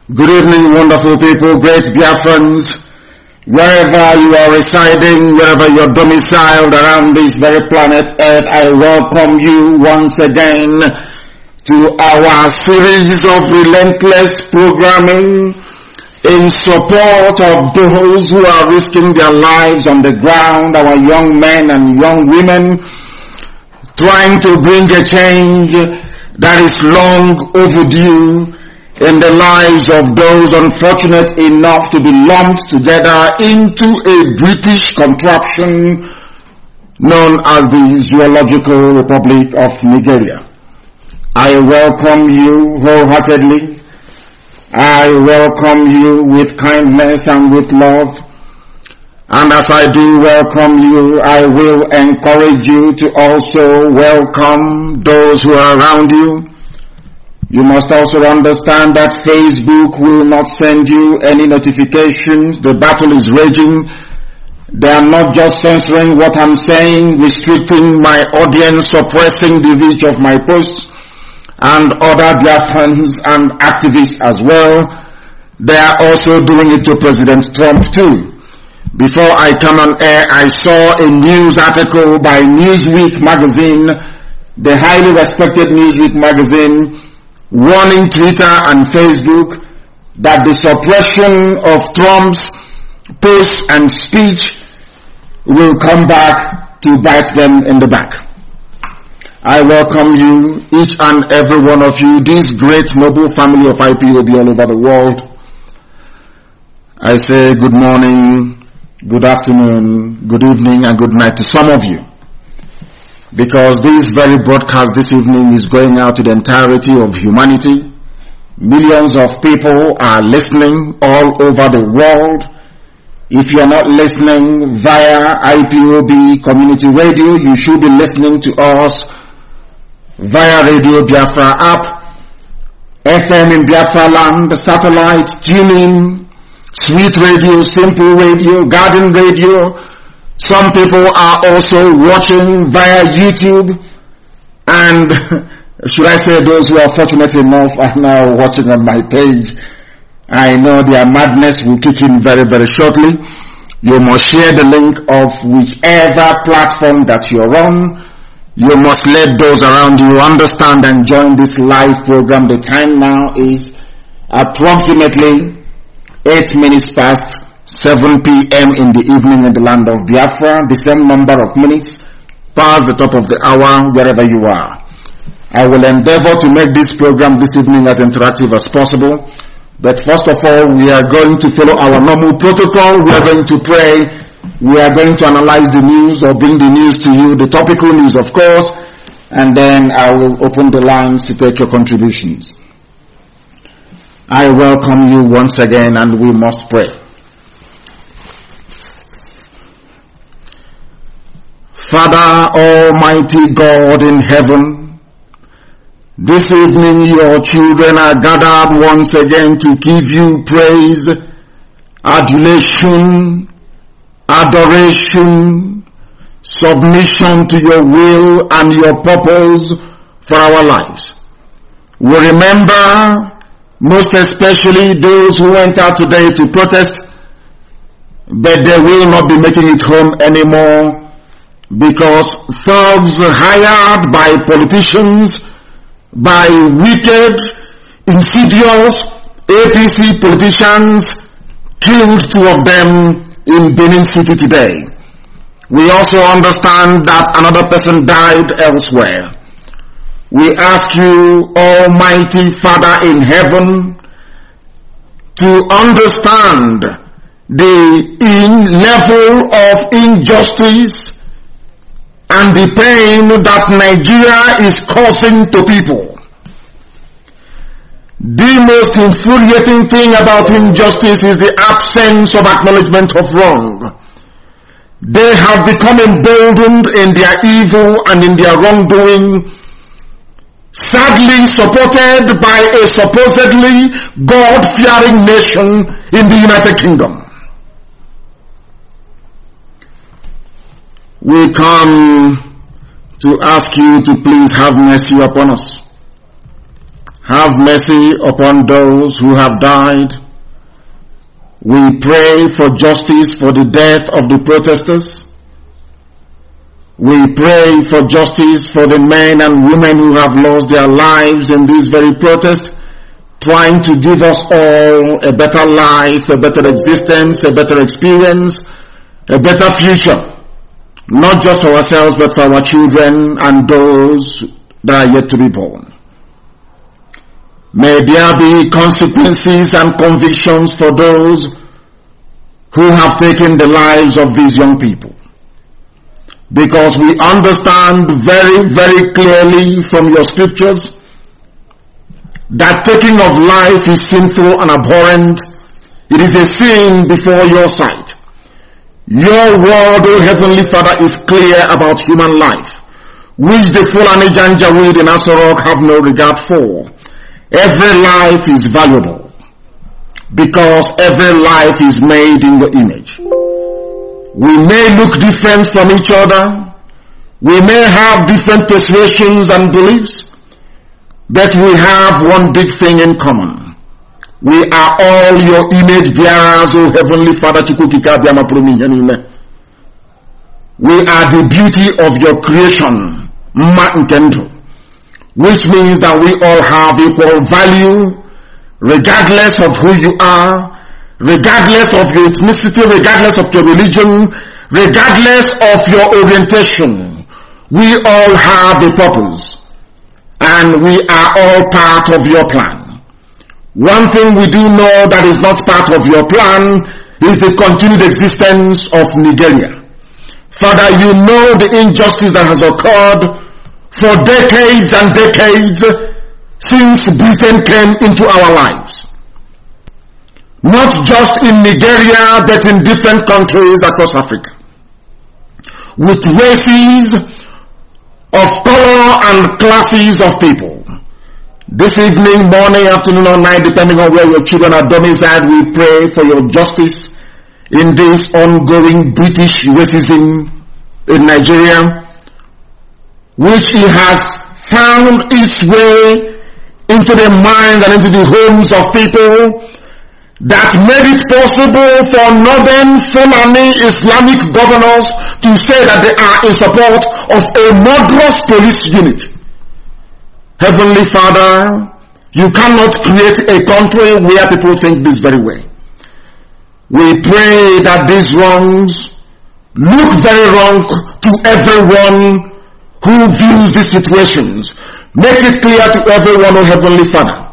Good evening, wonderful people, great Biafrans, wherever you are residing, wherever you're domiciled around this very planet Earth. I welcome you once again to our series of relentless programming in support of those who are risking their lives on the ground, our young men and young women, trying to bring a change that is long overdue in the lives of those unfortunate enough to be lumped together into a British contraption known as the Zoological Republic of Nigeria. I welcome you wholeheartedly. I welcome you with kindness and with love. And as I do welcome you, I will encourage you to also welcome those who are around you. You must also understand that Facebook will not send you any notifications. The battle is raging. They are not just censoring what I'm saying, restricting my audience, suppressing the reach of my posts, and other Biafrans and activists as well. They are also doing it to President Trump too. Before I come on air, I saw a news article by Newsweek magazine, the highly respected Newsweek magazine, warning Twitter and Facebook that the suppression of Trump's posts and speech will come back to bite them in the back. I welcome you, each and every one of you, this great noble family of IPOB all over the world. I say good morning, good afternoon, good evening, and good night to some of you, because this very broadcast this evening is going out to the entirety of humanity. Millions of people are listening all over the world. If you are not listening via IPOB Community Radio, you should be listening to us via Radio Biafra app, FM in Biafra land, satellite, tuning, Sweet Radio, Simple Radio, Garden Radio. Some people are also watching via YouTube, and should I say those who are fortunate enough are now watching on my page. I know their madness will kick in very, very shortly. You must share the link of whichever platform that you're on. You must let those around you understand and join this live program. The time now is approximately 8 minutes past 7 p.m. in the evening in the land of Biafra, the same number of minutes past the top of the hour wherever you are. I will endeavor to make this program this evening as interactive as possible. But first of all, we are going to follow our normal protocol. We are going to pray. We are going to analyze the news or bring the news to you, the topical news of course, and then I will open the lines to take your contributions. I welcome you once again, and we must pray. Father, Almighty God in heaven, this evening your children are gathered once again to give you praise, adulation, adoration, submission to your will and your purpose for our lives. We remember most especially those who went out today to protest, but they will not be making it home anymore, because thugs hired by politicians, by wicked, insidious APC politicians killed 2 of them in Benin City today. We also understand that another person died elsewhere. We ask you, Almighty Father in heaven, to understand the level of injustice and the pain that Nigeria is causing to people. The most infuriating thing about injustice is the absence of acknowledgement of wrong. They have become emboldened in their evil and in their wrongdoing, sadly supported by a supposedly God-fearing nation in the United Kingdom. We come to ask you to please have mercy upon us. Have mercy upon those who have died. We pray for justice for the death of the protesters. We pray for justice for the men and women who have lost their lives in this very protest, trying to give us all a better life, a better existence, a better experience, a better future. Not just for ourselves, but for our children and those that are yet to be born. May there be consequences and convictions for those who have taken the lives of these young people. Because we understand very, very clearly from your scriptures that taking of life is sinful and abhorrent. It is a sin before your sight. Your word, O Heavenly Father, is clear about human life, which the Fulani Janjaweed in Asorok have no regard for. Every life is valuable because every life is made in your image. We may look different from each other. We may have different persuasions and beliefs, but we have one big thing in common. We are all your image bearers, O Heavenly Father. We are the beauty of your creation, which means that we all have equal value, regardless of who you are, regardless of your ethnicity, regardless of your religion, regardless of your orientation. We all have a purpose, and we are all part of your plan. One thing we do know that is not part of your plan is the continued existence of Nigeria. Father, you know the injustice that has occurred for decades and decades since Britain came into our lives. Not just in Nigeria, but in different countries across Africa, with races of color and classes of people. This evening, morning, afternoon, or night, depending on where your children are domiciled, we pray for your justice in this ongoing British racism in Nigeria, which it has found its way into the minds and into the homes of people, that made it possible for northern Fulani Islamic governors to say that they are in support of a murderous police unit. Heavenly Father, you cannot create a country where people think this very way. We pray that these wrongs look very wrong to everyone who views these situations. Make it clear to everyone, O Heavenly Father,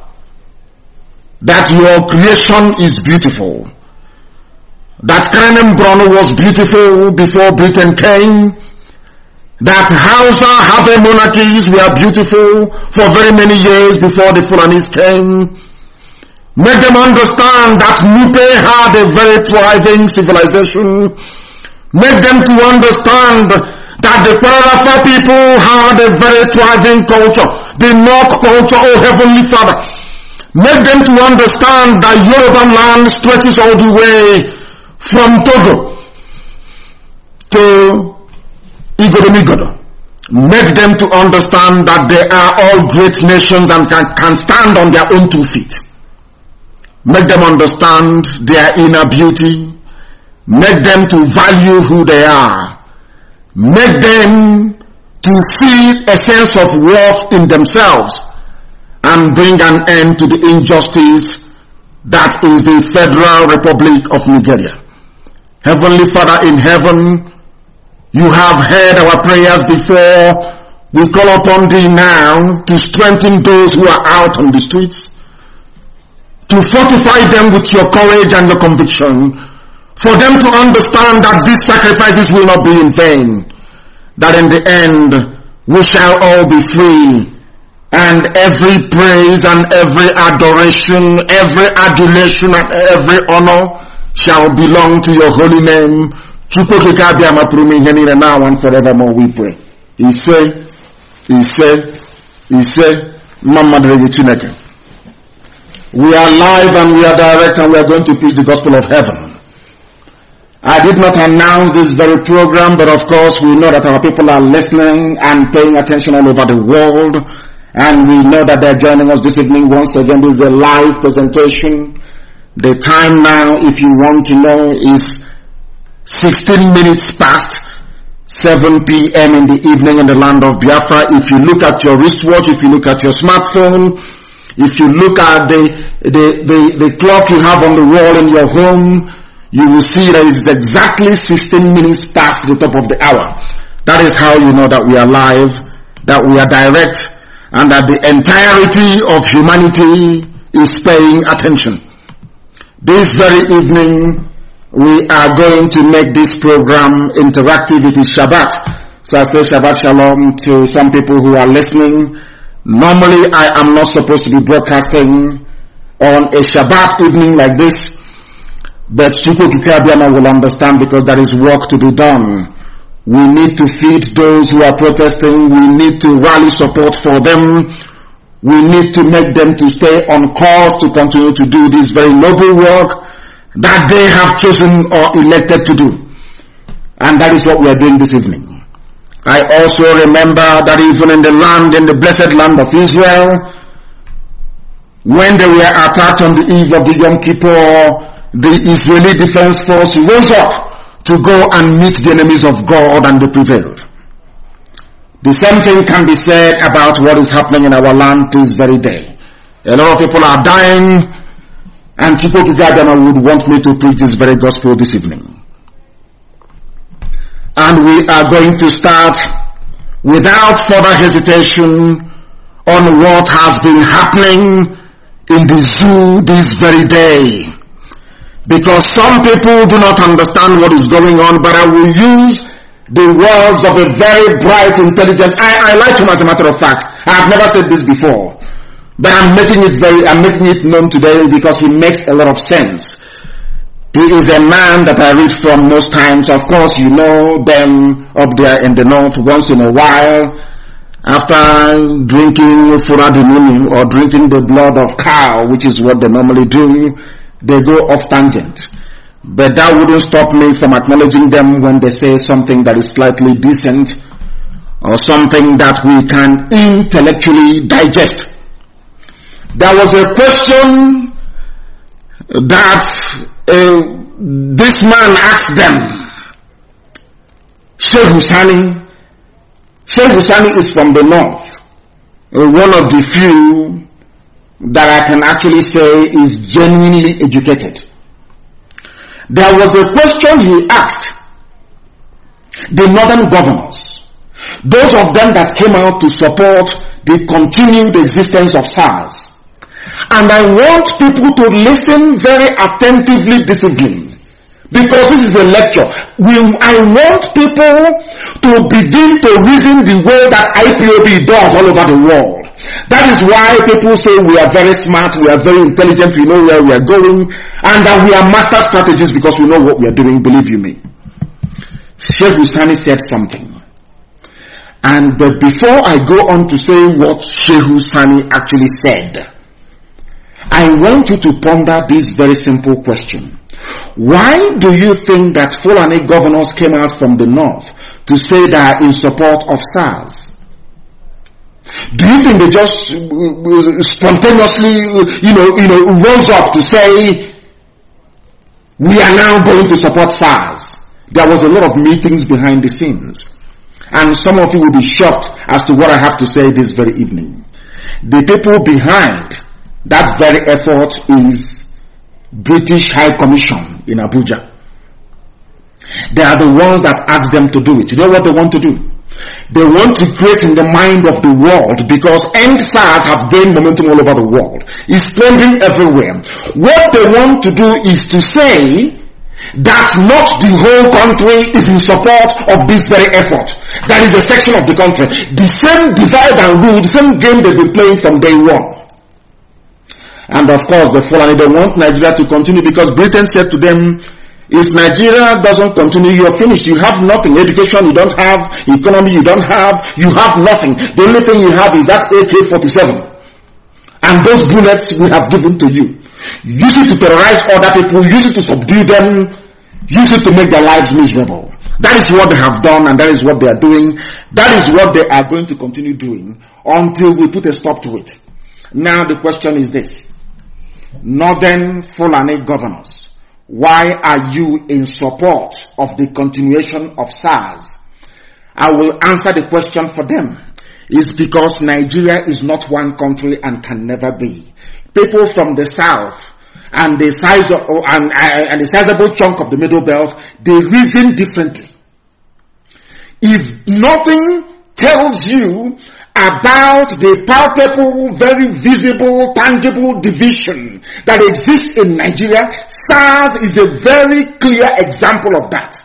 that your creation is beautiful. That Kanem Brono was beautiful before Britain came. That Hausa Habe monarchies were beautiful for very many years before the Fulanis came. Make them understand that Nupe had a very thriving civilization. Make them to understand that the Parafa people had a very thriving culture. The Nok culture, O Heavenly Father. Make them to understand that Yoruba land stretches all the way from Togo to Igodomigodo. Make them to understand that they are all great nations and can stand on their own 2 feet. Make them understand their inner beauty. Make them to value who they are. Make them to see a sense of worth in themselves, and bring an end to the injustice that is the Federal Republic of Nigeria. Heavenly Father in heaven, you have heard our prayers before. We call upon thee now to strengthen those who are out on the streets, to fortify them with your courage and your conviction, for them to understand that these sacrifices will not be in vain, that in the end we shall all be free. And every praise and every adoration, every adulation and every honor shall belong to your holy name. Now and forevermore we pray. He said, we are live and we are direct and we are going to preach the gospel of heaven. I did not announce this very program, but of course we know that our people are listening and paying attention all over the world. And we know that they're joining us this evening once again. This is a live presentation. The time now, if you want to know, is 16 minutes past 7 p.m. in the evening in the land of Biafra. If you look at your wristwatch, if you look at your smartphone, if you look at the clock you have on the wall in your home, you will see that it's exactly 16 minutes past the top of the hour. That is how you know that we are live, that we are direct, and that the entirety of humanity is paying attention. This very evening, we are going to make this program interactive. It is Shabbat. So I say Shabbat Shalom to some people who are listening. Normally, I am not supposed to be broadcasting on a Shabbat evening like this, but Chukwu Kikabiama will understand because there is work to be done. We need to feed those who are protesting. We need to rally support for them. We need to make them to stay on course to continue to do this very noble work that they have chosen or elected to do. And that is what we are doing this evening. I also remember that even in the blessed land of Israel, when they were attacked on the eve of the Yom Kippur, the Israeli Defense Force rose up to go and meet the enemies of God, and they prevailed. The same thing can be said about what is happening in our land this very day. A lot of people are dying, and Chukwu Kikabiama would want me to preach this very gospel this evening. And we are going to start without further hesitation on what has been happening in the zoo this very day. Because some people do not understand what is going on, but I will use the words of a very bright, intelligent, I like him as a matter of fact. I have never said this before, but I'm making it known today because he makes a lot of sense. He is a man that I read from most times. Of course, you know them up there in the north once in a while. After drinking furadimuni or drinking the blood of cow, which is what they normally do, they go off tangent. But that wouldn't stop me from acknowledging them when they say something that is slightly decent or something that we can intellectually digest. There was a question that this man asked them. Sheikh Husani. Sheikh Husani is from the north, one of the few that I can actually say is genuinely educated. There was a question he asked the northern governors, those of them that came out to support the continued existence of SARS. And I want people to listen very attentively this evening, because this is a lecture. I want people to begin to reason the way that IPOB does all over the world. That is why people say we are very smart, we are very intelligent, we know where we are going, and that we are master strategists because we know what we are doing, believe you me. Sheikh Husani said something. And before I go on to say what Sheikh Husani actually said, I want you to ponder this very simple question. Why do you think that Fulani governors came out from the north to say they are in support of SARS? Do you think they just spontaneously, rose up to say, we are now going to support SARS? There was a lot of meetings behind the scenes. And some of you will be shocked as to what I have to say this very evening. The people behind that very effort is British High Commission in Abuja. They are the ones that asked them to do it. You know what they want to do? They want to create in the mind of the world, because end SARS have gained momentum all over the world. It's spreading everywhere. What they want to do is to say that not the whole country is in support of this very effort. That is a section of the country. The same divide and rule, the same game they've been playing from day one. And of course, the Fulani, they want Nigeria to continue because Britain said to them, if Nigeria doesn't continue, you're finished. You have nothing. Education, you don't have. Economy, you don't have. You have nothing. The only thing you have is that AK-47. And those bullets we have given to you. Use it to terrorize other people. Use it to subdue them. Use it to make their lives miserable. That is what they have done, and that is what they are doing. That is what they are going to continue doing until we put a stop to it. Now the question is this. Northern Fulani governors, why are you in support of the continuation of SARS? I will answer the question for them. It's because Nigeria is not one country and can never be. People from the south and the size of, and the sizable chunk of the middle belt, they reason differently. If nothing tells you about the palpable, very visible, tangible division that exists in Nigeria, SARS is a very clear example of that.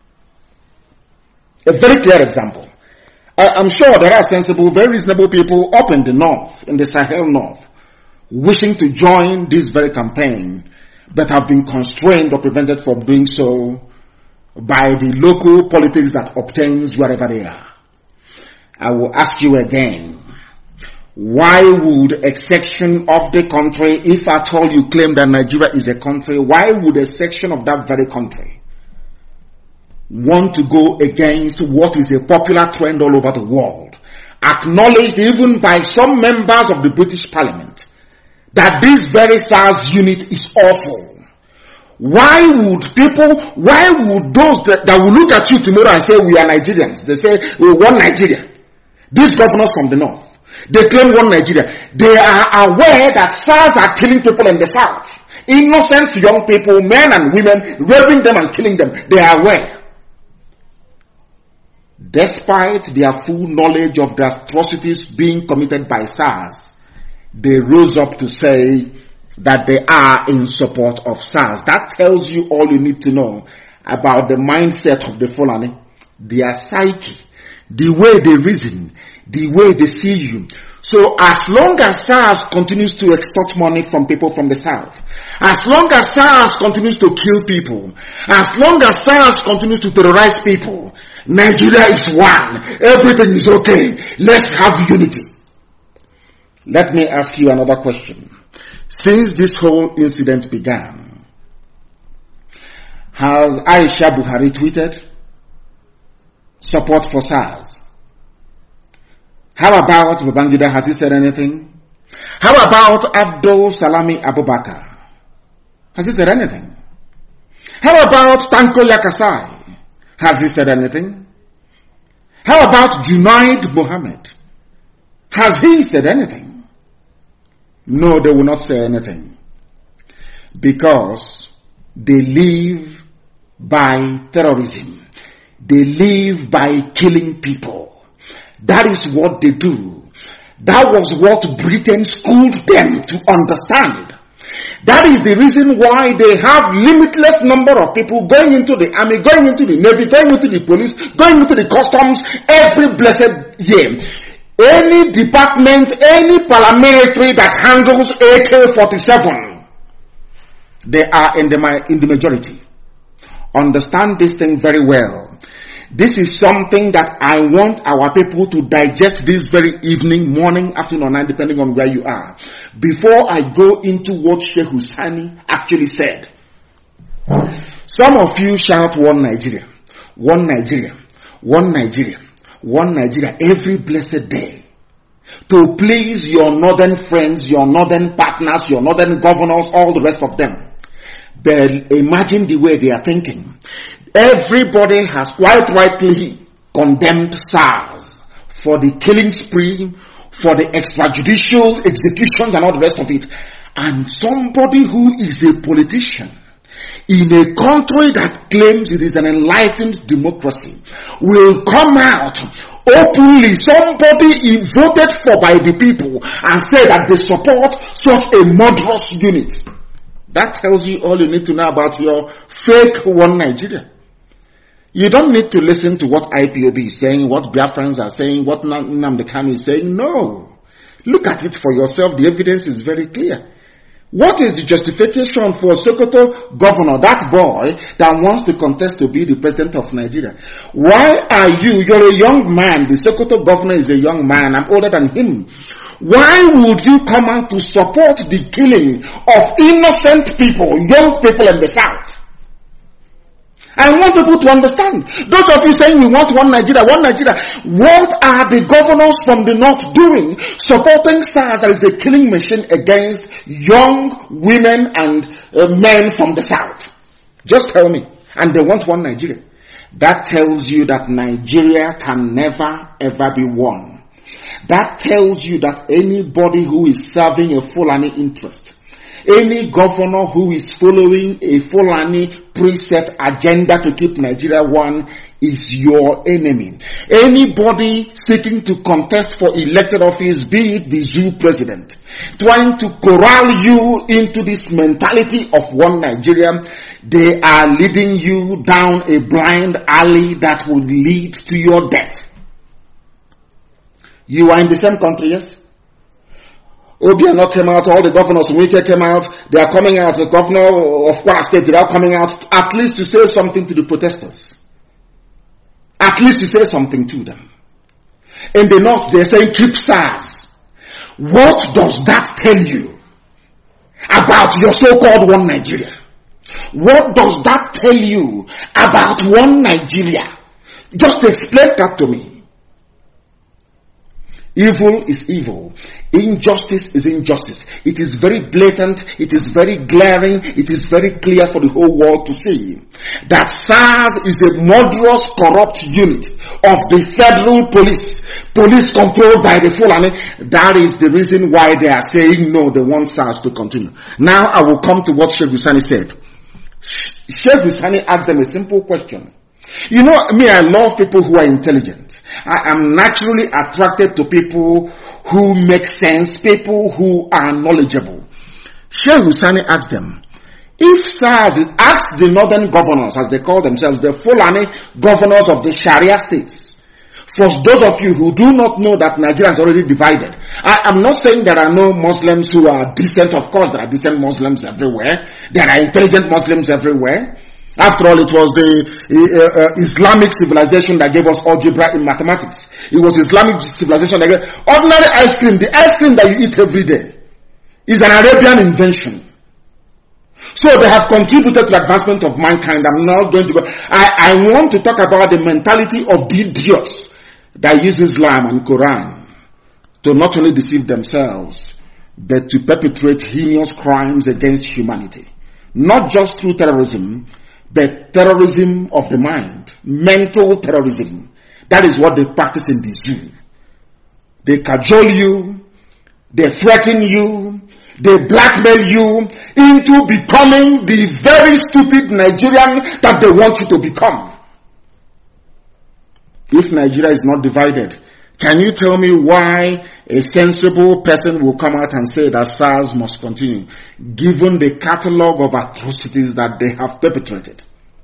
A very clear example. I'm sure there are sensible, very reasonable people up in the north, in the Sahel north, wishing to join this very campaign, but have been constrained or prevented from doing so by the local politics that obtains wherever they are. I will ask you again, why would a section of the country, if at all you claim that Nigeria is a country, why would a section of that very country want to go against what is a popular trend all over the world, acknowledged even by some members of the British Parliament, that this very SARS unit is awful? Why would those that will look at you tomorrow and say we are Nigerians, they say we want Nigeria, these governors from the north, they claim one Nigeria, they are aware that SARS are killing people in the south, innocent young people, men and women, raping them and killing them. They are aware. Despite their full knowledge of the atrocities being committed by SARS, they rose up to say that they are in support of SARS. That tells you all you need to know about the mindset of the Fulani, their psyche, the way they reason, the way they see you. So as long as SARS continues to extort money from people from the south, as long as SARS continues to kill people, as long as SARS continues to terrorize people, Nigeria is one. Everything is okay. Let's have unity. Let me ask you another question. Since this whole incident began, has Aisha Buhari tweeted support for SARS? How about Babangida? Has he said anything? How about Abdul Salami Abubakar? Has he said anything? How about Tanko Yakasai? Has he said anything? How about Junaid Mohammed? Has he said anything? No, they will not say anything. Because they live by terrorism. They live by killing people. That is what they do. That was what Britain schooled them to understand. That is the reason why they have limitless number of people going into the army, going into the navy, going into the police, going into the customs every blessed year. Any department, any paramilitary that handles AK-47, they are in the majority. Understand this thing very well. This is something that I want our people to digest this very evening, morning, afternoon, or night, depending on where you are. Before I go into what Sheikh Hussaini actually said. Some of you shout one Nigeria, one Nigeria, one Nigeria, one Nigeria every blessed day. To please your northern friends, your northern partners, your northern governors, all the rest of them. But imagine the way they are thinking. Everybody has quite rightly condemned SARS for the killing spree, for the extrajudicial executions and all the rest of it. And somebody who is a politician in a country that claims it is an enlightened democracy will come out openly, somebody voted for by the people, and say that they support such a murderous unit. That tells you all you need to know about your fake one Nigeria. You don't need to listen to what IPOB is saying, what Biafrans are saying, what Nnamdi Kanu is saying. No. Look at it for yourself. The evidence is very clear. What is the justification for Sokoto governor, that boy that wants to contest to be the president of Nigeria? Why are you're a young man, the Sokoto governor is a young man, I'm older than him. Why would you come out to support the killing of innocent people, young people in the south? I want people to understand. Those of you saying we want one Nigeria, what are the governors from the north doing supporting SARS that is a killing machine against young women and men from the south? Just tell me. And they want one Nigeria. That tells you that Nigeria can never ever be won. That tells you that anybody who is serving a Fulani interest, any governor who is following a Fulani preset agenda to keep Nigeria one, is your enemy. Anybody seeking to contest for elected office, be it the zoo president, trying to corral you into this mentality of one Nigeria, they are leading you down a blind alley that would lead to your death. You are in the same country, yes? Obiano came out, all the governors of Wike came out, they are coming out, the governor of Kwara State, they are coming out at least to say something to the protesters. At least to say something to them. In the north, they are saying keep SARS. What does that tell you about your so-called one Nigeria? What does that tell you about one Nigeria? Just explain that to me. Evil is evil. Injustice is injustice. It is very blatant. It is very glaring. It is very clear for the whole world to see that SARS is a murderous, corrupt unit of the federal police controlled by the Fulani. That is the reason why they are saying no, they want SARS to continue. Now I will come to what Sheikh Hussaini said. Sheikh Hussaini asked them a simple question. You know me, I love people who are intelligent. I am naturally attracted to people who make sense, people who are knowledgeable. Sheikh Hussaini asked them, if SARS asked the northern governors, as they call themselves, the Fulani governors of the Sharia states. For those of you who do not know that Nigeria is already divided, I am not saying there are no Muslims who are decent. Of course, there are decent Muslims everywhere. There are intelligent Muslims everywhere. After all, it was the Islamic civilization that gave us algebra in mathematics. It was Islamic civilization that gave ordinary ice cream. The ice cream that you eat every day is an Arabian invention. So they have contributed to the advancement of mankind. I'm not going to go. I want to talk about the mentality of the idiots that use Islam and Quran to not only deceive themselves, but to perpetrate heinous crimes against humanity. Not just through terrorism, but terrorism of the mind, mental terrorism. That is what they practice in the zoo. They cajole you, they threaten you, they blackmail you into becoming the very stupid Nigerian that they want you to become. If Nigeria is not divided, can you tell me why a sensible person will come out and say that SARS must continue, given the catalogue of atrocities that they have perpetrated?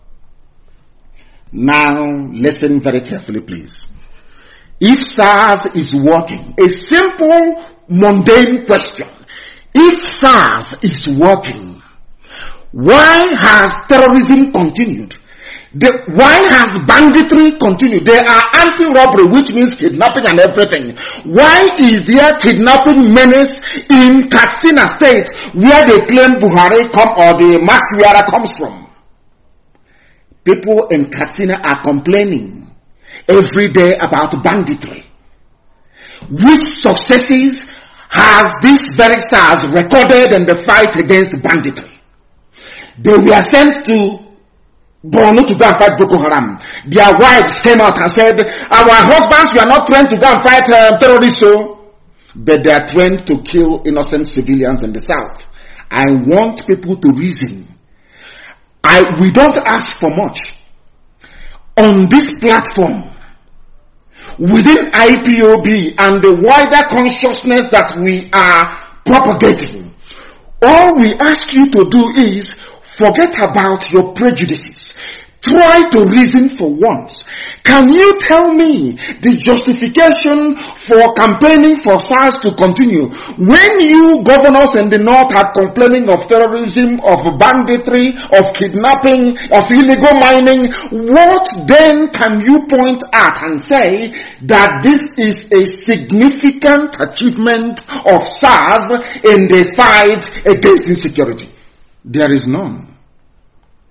Now, listen very carefully, please. If SARS is working, a simple, mundane question. If SARS is working, why has terrorism continued? Why has banditry continued? There are anti-robbery, which means kidnapping and everything. Why is there kidnapping menace in Katsina State, where they claim Buhari or the Maswiara comes from? People in Katsina are complaining every day about banditry. Which successes has this very SARS recorded in the fight against banditry? They were sent to Borno to go and fight Boko Haram. Their wives came out and said, our husbands were not trained to go and fight terrorists, but they are trained to kill innocent civilians in the south. I want people to reason. We don't ask for much. On this platform, within IPOB and the wider consciousness that we are propagating, all we ask you to do is forget about your prejudices. Try to reason for once. Can you tell me the justification for campaigning for SARS to continue when you governors in the north are complaining of terrorism, of banditry, of kidnapping, of illegal mining? What then can you point at and say that this is a significant achievement of SARS in the fight against insecurity? There is none.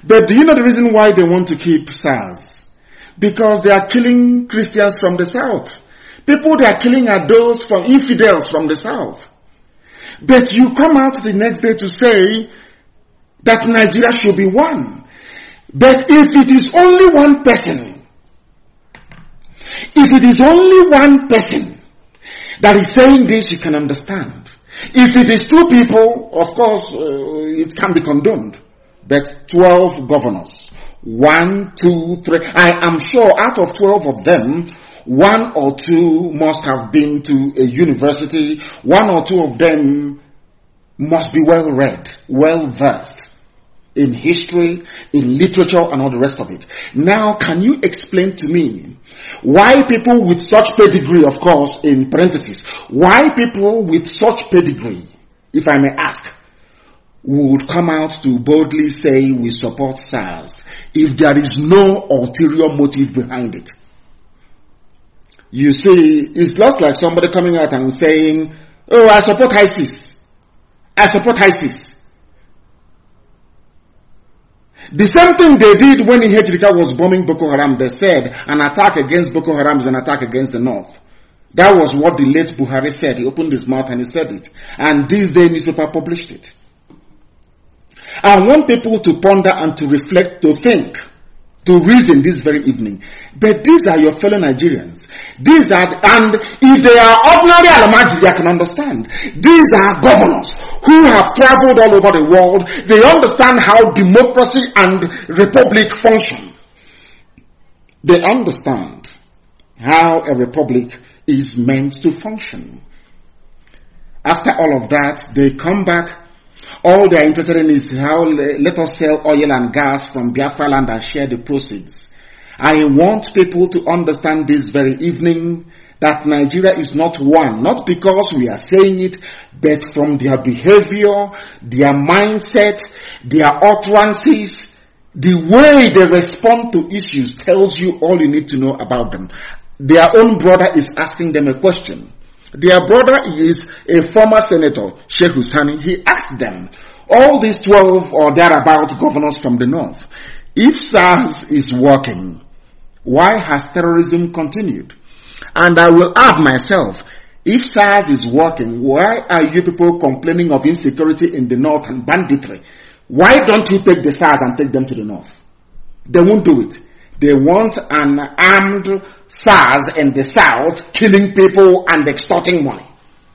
But do you know the reason why they want to keep SARS? Because they are killing Christians from the south. People they are killing are those from infidels from the south. But you come out the next day to say that Nigeria should be one. But if it is only one person, that is saying this, you can understand. If it is two people, of course, it can be condoned. But 12 governors, 1, 2, 3, I am sure out of 12 of them, 1 or 2 must have been to a university, 1 or 2 of them must be well read, well versed in history, in literature, and all the rest of it. Now, can you explain to me why people with such pedigree, of course, in parentheses, why people with such pedigree, if I may ask, would come out to boldly say we support SARS if there is no ulterior motive behind it? You see, it's just like somebody coming out and saying, oh, I support ISIS. I support ISIS. The same thing they did when Ihejirika was bombing Boko Haram. They said an attack against Boko Haram is an attack against the North. That was what the late Buhari said. He opened his mouth and he said it. And this day newspaper published it. I want people to ponder and to reflect, to think, to reason this very evening. But these are your fellow Nigerians. These are, and if they are ordinary Alamajiri, I can understand. These are governors who have traveled all over the world. They understand how democracy and republic function. They understand how a republic is meant to function. After all of that, they come back. All they are interested in is how let us sell oil and gas from Biafra land and share the proceeds. I want people to understand this very evening that Nigeria is not one, not because we are saying it, but from their behavior, their mindset, their utterances, the way they respond to issues tells you all you need to know about them. Their own brother is asking them a question. Their brother is a former senator, Sheikh Husani. He asked them, all these 12 or thereabout governors from the north, if SARS is working, why has terrorism continued? And I will add myself, if SARS is working, why are you people complaining of insecurity in the north and banditry? Why don't you take the SARS and take them to the north? They won't do it. They want an armed SARS in the south, killing people and extorting money.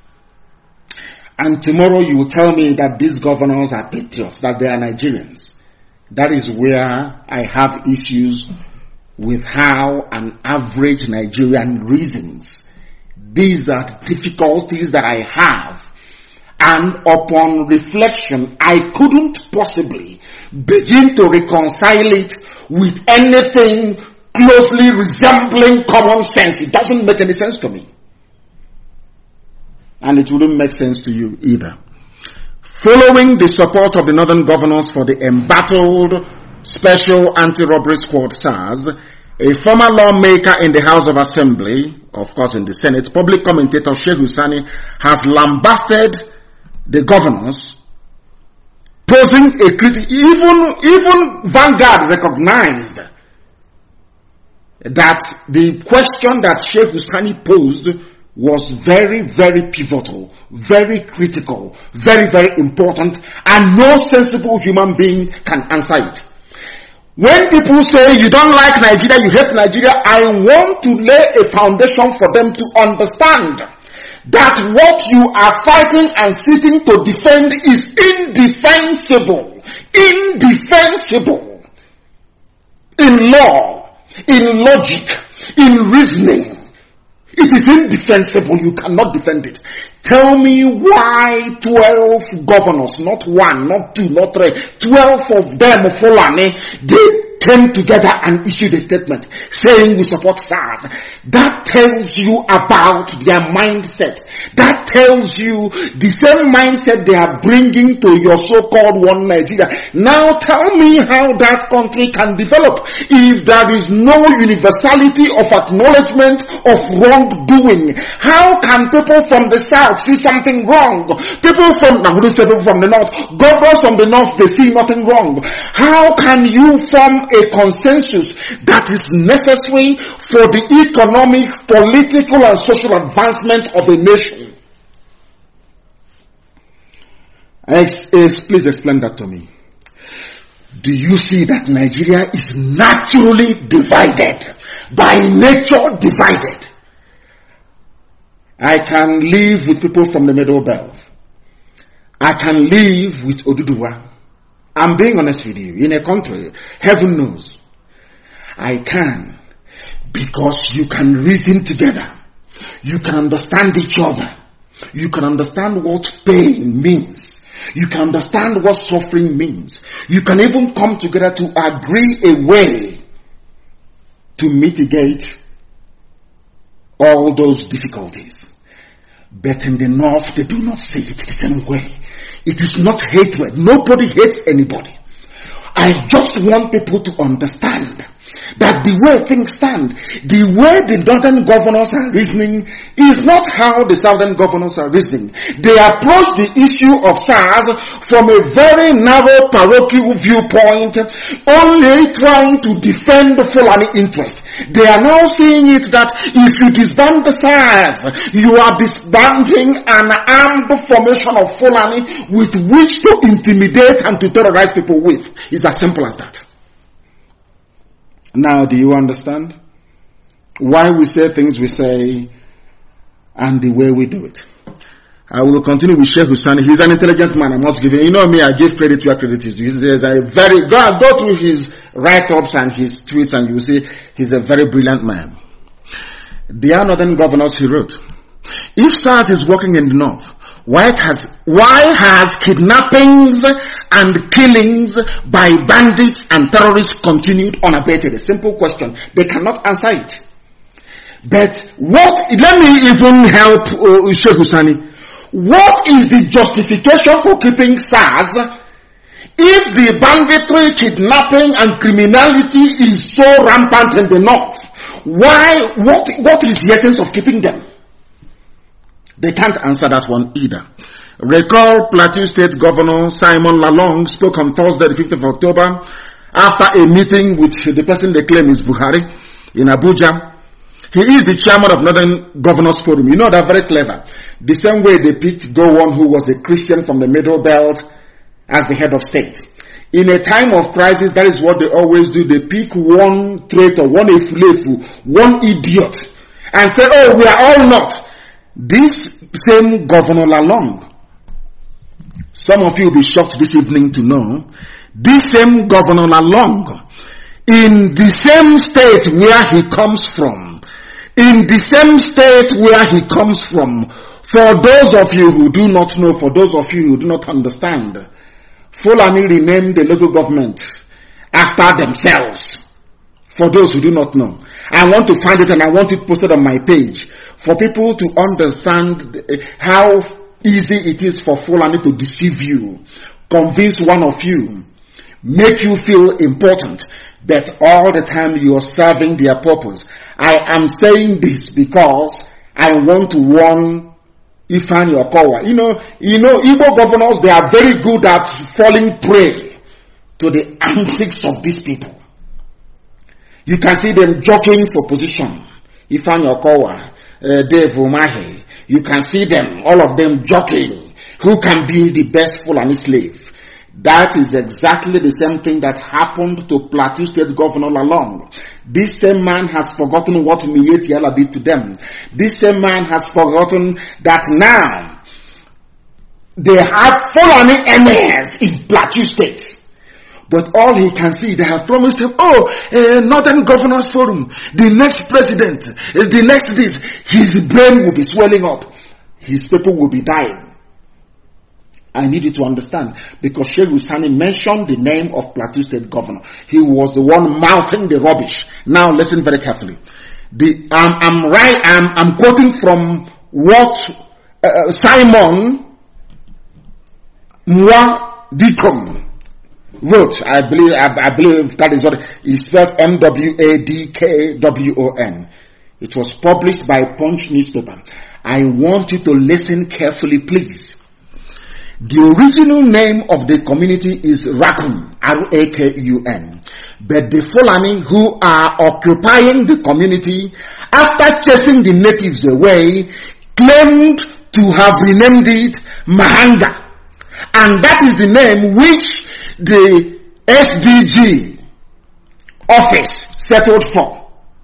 And tomorrow you will tell me that these governors are patriots, that they are Nigerians. That is where I have issues with how an average Nigerian reasons. These are the difficulties that I have. And upon reflection, I couldn't possibly begin to reconcile it with anything closely resembling common sense. It doesn't make any sense to me. And it wouldn't make sense to you either. Following the support of the northern governors for the embattled Special Anti-Robbery Squad SARS, a former lawmaker in the House of Assembly, of course in the Senate, public commentator Sheikh Husani, has lambasted the governors, posing a critic. Even Vanguard recognized that the question that Sheikh Husani posed was very, very pivotal, very critical, very, very important, and no sensible human being can answer it. When people say you don't like Nigeria, you hate Nigeria, I want to lay a foundation for them to understand that what you are fighting and seeking to defend is indefensible. Indefensible. In law, in logic, in reasoning. It is indefensible. You cannot defend it. Tell me why 12 governors, not 1, not 2, not 3, 12 of them, Fulani, they came together and issued a statement saying we support SARS. That tells you about their mindset. That tells you the same mindset they are bringing to your so-called one Nigeria. Now tell me how that country can develop if there is no universality of acknowledgement of wrongdoing. How can people from the south see something wrong? People from the north, governors from the north, they see nothing wrong. How can you form a consensus that is necessary for the economic, political, and social advancement of a nation? Please explain that to me. Do you see that Nigeria is naturally divided, by nature divided? I can live with people from the Middle Belt. I can live with Oduduwa. I'm being honest with you. In a country, heaven knows, I can, because you can reason together. You can understand each other. You can understand what pain means. You can understand what suffering means. You can even come together to agree a way to mitigate all those difficulties. But in the north, they do not see it the same way. It is not hatred. Nobody hates anybody. I just want people to understand that the way things stand, the way the northern governors are reasoning is not how the southern governors are reasoning. They approach the issue of SARS from a very narrow parochial viewpoint, only trying to defend the Fulani interest. They are now seeing it that if you disband the SARS, you are disbanding an armed formation of Fulani with which to intimidate and to terrorize people with. It's as simple as that. Now, do you understand why we say things we say and the way we do it? I will continue with Sheikh Husani. He's an intelligent man. I must give him. You know me, I give credit where credit is due. He's a very, go through his write-ups and his tweets and you will see he's a very brilliant man. The northern governors, he wrote, if SARS is working in the north, why has kidnappings and killings by bandits and terrorists continued unabated? A simple question. They cannot answer it. But let me even help Sheikh Husani. What is the justification for keeping SARS if the banditry, kidnapping and criminality is so rampant in the north? What is the essence of keeping them? They can't answer that one either. Recall Plateau State Governor Simon Lalong spoke on Thursday, the 5th of October, after a meeting with the person they claim is Buhari in Abuja. He is the chairman of Northern Governors Forum. You know, they're very clever. The same way they picked Gowon, who was a Christian from the Middle Belt, as the head of state. In a time of crisis, that is what they always do. They pick one traitor, one efulefu, one idiot, and say, oh, we are all not. This same Governor Lalong, some of you will be shocked this evening to know, this same Governor Lalong, in the same state where he comes from, for those of you who do not know, for those of you who do not understand, Fulani renamed the local government after themselves. For those who do not know, I want to find it and I want it posted on my page for people to understand how easy it is for Fulani to deceive you, convince one of you, make you feel important, that all the time you are serving their purpose. I am saying this because I want to warn Ifeanyi Okowa. You know, Igbo governors, they are very good at falling prey to the antics of these people. You can see them jockeying for position. Ifeanyi Okowa, Dave Umahi. You can see them, all of them jockeying. Who can be the best Fulani slave? That is exactly the same thing that happened to Plateau State Governor Lalong. This same man has forgotten what Miyetti Allah did to them. This same man has forgotten that now they have Fulani emirs in Plateau State. But all he can see, they have promised him, Northern Governors Forum, the next president, the next this, his brain will be swelling up. His people will be dying. I need you to understand, because Sheikh Husani mentioned the name of Plateau State Governor. He was the one mouthing the rubbish. Now listen very carefully. I'm quoting from what Simon Mwadikong wrote. I believe that is what he spelled, Mwadkwon. It was published by Punch newspaper. I want you to listen carefully, please. The original name of the community is Rakun, R-A-K-U-N. But the Fulani who are occupying the community, after chasing the natives away, claimed to have renamed it Mahanga. And that is the name which the SDG office settled for.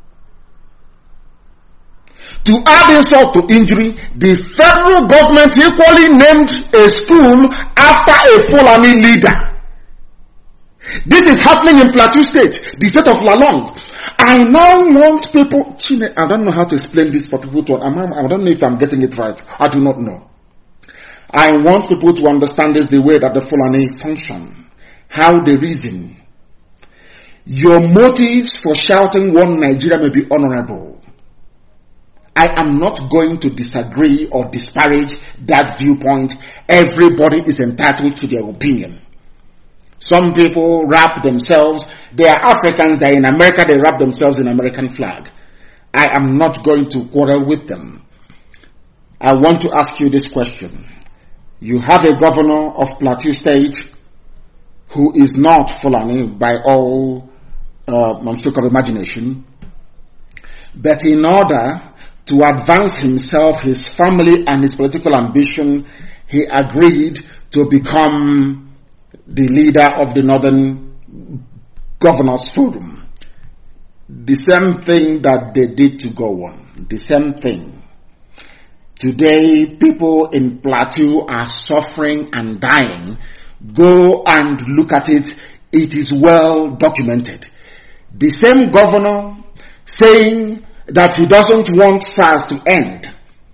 To add insult to injury, the federal government equally named a school after a Fulani leader. This is happening in Plateau State, the state of Lalong. I now want people, I don't know how to explain this for people to, I don't know if I'm getting it right. I do not know. I want people to understand this the way that the Fulani function, how they reason. Your motives for shouting one Nigeria may be honorable. I am not going to disagree or disparage that viewpoint. Everybody is entitled to their opinion. Some people wrap themselves, they are Africans, they are in America, they wrap themselves in American flag. I am not going to quarrel with them. I want to ask you this question. You have a governor of Plateau State who is not Fulani by all stroke of imagination, but in order to advance himself, his family, and his political ambition, he agreed to become the leader of the Northern Governors Forum. The same thing that they did to Gowon. The same thing. Today, people in Plateau are suffering and dying. Go and look at it. It is well documented. The same governor saying that he doesn't want SARS to end.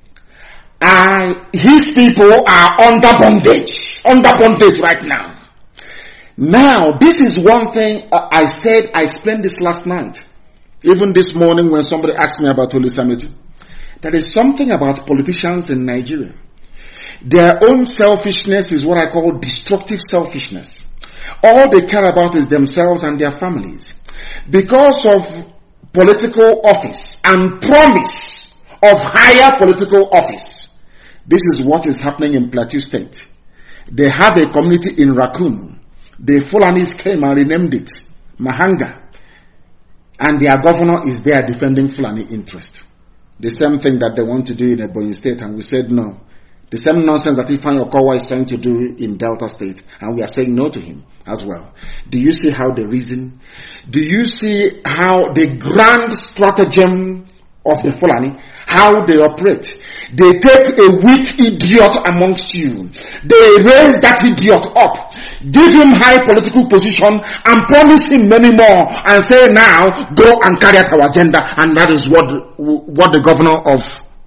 His people are under bondage right now. Now, this is one thing I explained this last night. Even this morning when somebody asked me about Holy Summit. There is something about politicians in Nigeria. Their own selfishness is what I call destructive selfishness. All they care about is themselves and their families. Because of political office and promise of higher political office. This is what is happening in Plateau State. They have a community in Raccoon. The Fulanis came and renamed it Mahanga. And their governor is there defending Fulani interest. The same thing that they want to do in Ebonyi State, and we said no. The same nonsense that Ifeanyi Okowa is trying to do in Delta State, and we are saying no to him as well. Do you see how they reason? Do you see how the grand stratagem of the Fulani, how they operate? They take a weak idiot amongst you. They raise that idiot up, give him high political position, and promise him many more, and say now, go and carry out our agenda. And that is what the governor of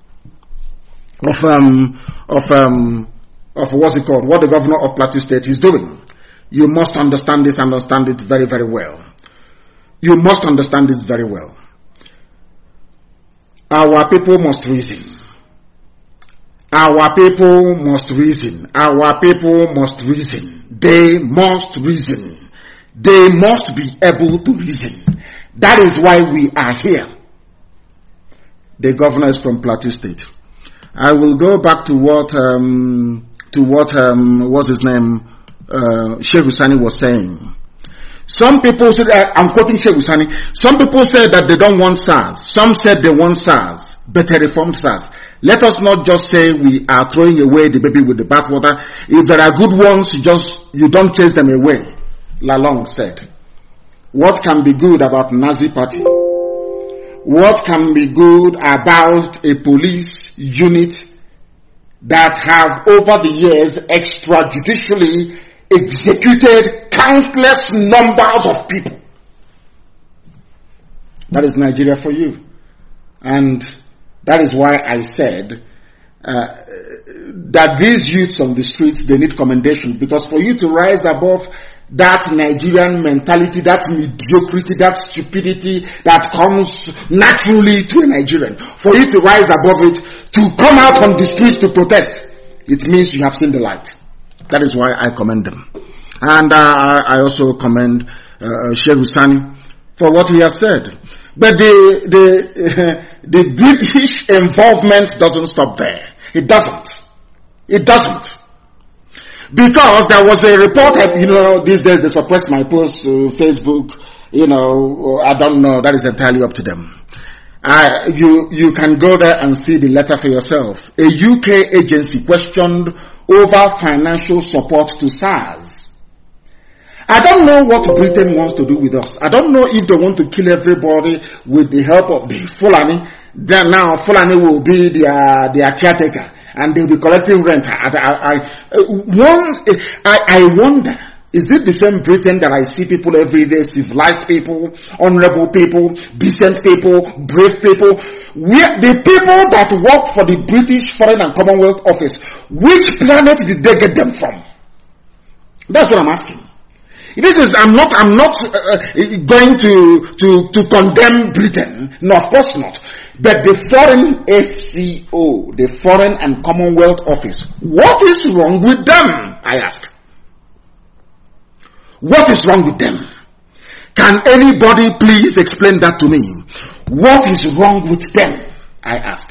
what's it called? What the governor of Plateau State is doing. You must understand this and understand it very, very well. You must understand it very well. Our people must reason. Our people must reason. Our people must reason. They must reason. They must be able to reason. That is why we are here. The governor is from Plateau State. I will go back to what what's his name, Sheikh Husani was saying. Some people said, I'm quoting Sheikh Husani, some people said that they don't want SARS. Some said they want SARS, better reformed SARS. Let us not just say we are throwing away the baby with the bathwater. If there are good ones, you don't chase them away. Lalong said. What can be good about Nazi party? What can be good about a police unit that have over the years extrajudicially executed countless numbers of people? That is Nigeria for you. And that is why I said that these youths on the streets, they need commendation, because for you to rise above that Nigerian mentality, that mediocrity, that stupidity that comes naturally to a Nigerian, for you to rise above it, to come out on the streets to protest, it means you have seen the light. That is why I commend them. And I also commend Sheikh Husani for what he has said. But the British involvement doesn't stop there. It doesn't. Because there was a report, these days they suppress my posts to Facebook, I don't know, that is entirely up to them. You can go there and see the letter for yourself. A UK agency questioned over financial support to SARS. I don't know what Britain wants to do with us. I don't know if they want to kill everybody with the help of the Fulani. Then now Fulani will be their caretaker and they'll be collecting rent. I wonder, is it the same Britain that I see people every day, civilized people, honorable people, decent people, brave people? The people that work for the British Foreign and Commonwealth Office, which planet did they get them from? That's what I'm asking. I'm not going to condemn Britain. No, of course not. But the foreign FCO, the Foreign and Commonwealth Office, what is wrong with them? I ask. What is wrong with them? Can anybody please explain that to me? What is wrong with them? I ask.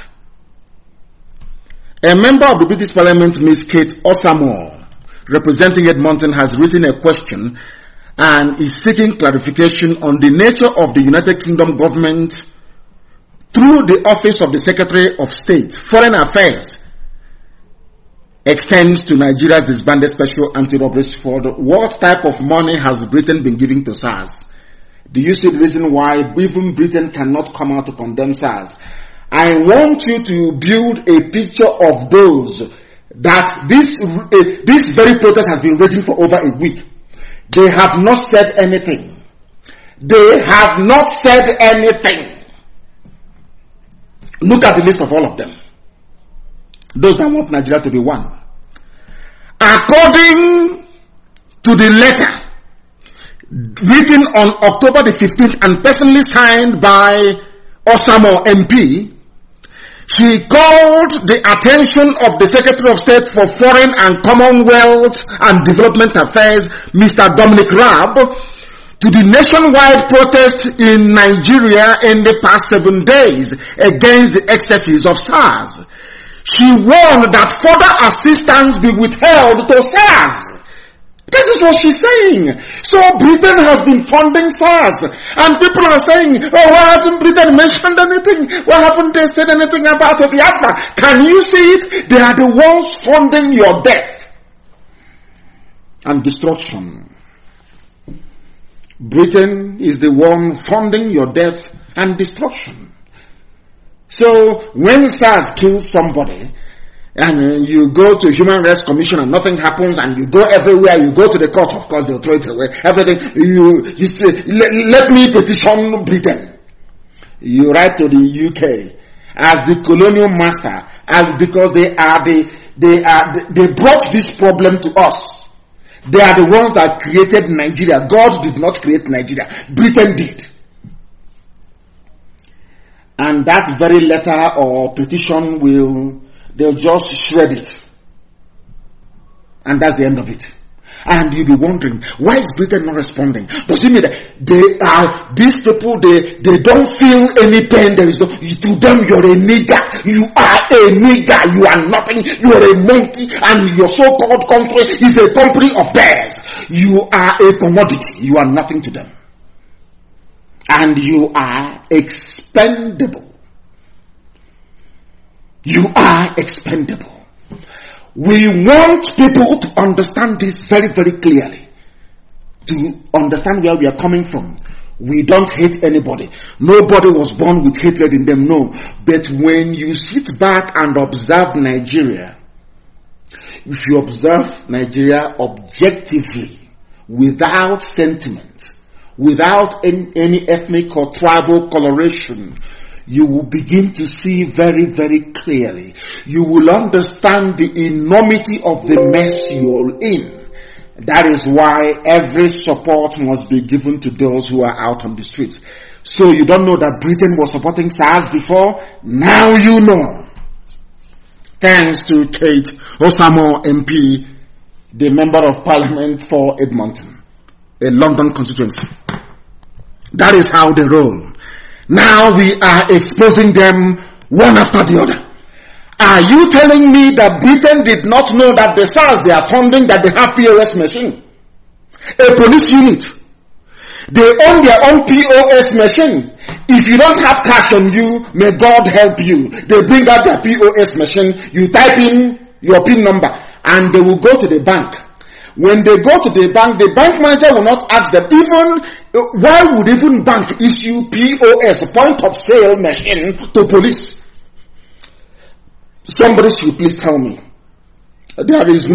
A member of the British Parliament, Miss Kate Osamor, representing Edmonton, has written a question and is seeking clarification on the nature of the United Kingdom government through the Office of the Secretary of State, Foreign Affairs, extends to Nigeria's disbanded Special Anti-Robbery Squad. What type of money has Britain been giving to SARS? Do you see the reason why even Britain cannot come out to condemn SARS? I want you to build a picture of those that this very protest has been raging for over a week. They have not said anything. They have not said anything. Look at the list of all of them. Those that want Nigeria to be one. According to the letter written on October the 15th and personally signed by Osamo MP, she called the attention of the Secretary of State for Foreign and Commonwealth and Development Affairs, Mr. Dominic Raab, to the nationwide protest in Nigeria in the past 7 days against the excesses of SARS. She warned that further assistance be withheld to SARS. This is what she's saying. So Britain has been funding SARS. And people are saying, oh, why hasn't Britain mentioned anything? Why haven't they said anything about Biafra? Can you see it? They are the ones funding your death and destruction. Britain is the one funding your death and destruction. So when SARS kills somebody, and you go to Human Rights Commission and nothing happens, and you go everywhere, you go to the court, of course they'll throw it away, everything, you say, let me petition Britain. You write to the UK as the colonial master, as because they brought this problem to us. They are the ones that created Nigeria. God did not create Nigeria. Britain did. And that very letter or petition they'll just shred it. And that's the end of it. And you'll be wondering, why is Britain not responding? Does it mean that these people, they don't feel any pain? There is no, to them, you're a nigger. You are a nigger. You are nothing. You are a monkey. And your so-called country is a company of bears. You are a commodity. You are nothing to them. And you are expendable. You are expendable. We want people to understand this very, very clearly. To understand where we are coming from. We don't hate anybody. Nobody was born with hatred in them, no. But when you sit back and observe Nigeria, if you observe Nigeria objectively, without sentiment, without any ethnic or tribal coloration, you will begin to see very, very clearly. You will understand the enormity of the mess you're in. That is why every support must be given to those who are out on the streets. So you don't know that Britain was supporting SARS before? Now you know. Thanks to Kate Osamor MP, the Member of Parliament for Edmonton, a London constituency. That is how they roll. Now we are exposing them one after the other. Are you telling me that Britain did not know that the SARS they are funding, that they have POS machine? A police unit. They own their own POS machine. If you don't have cash on you, may God help you. They bring out their POS machine, you type in your PIN number, and they will go to the bank. When they go to the bank manager will not ask them, why would even bank issue POS, point of sale machine, to police? Somebody should please tell me. There is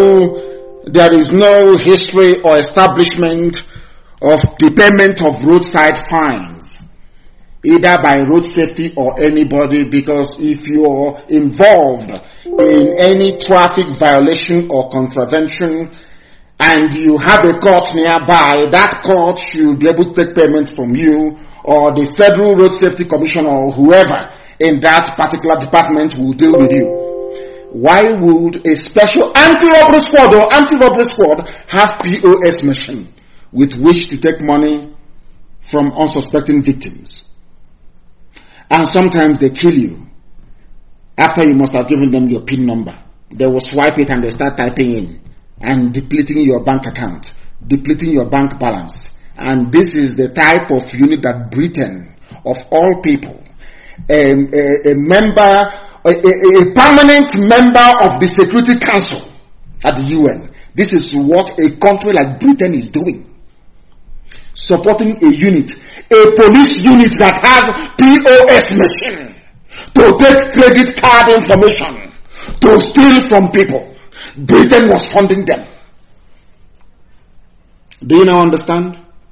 no history or establishment of the payment of roadside fines, either by road safety or anybody, because if you're involved in any traffic violation or contravention and you have a court nearby, that court should be able to take payment from you, or the Federal Road Safety Commissioner or whoever in that particular department will deal with you. Why would a special anti-robbery squad or anti-robbery squad have POS machine with which to take money from unsuspecting victims? And sometimes they kill you after you must have given them your PIN number. They will swipe it and they start typing in and depleting your bank account, depleting your bank balance. And this is the type of unit that Britain, of all people, a permanent member of the Security Council at the UN. This is what a country like Britain is doing. Supporting a unit, a police unit that has POS machine to take credit card information, to steal from people. Britain was funding them. Do you now understand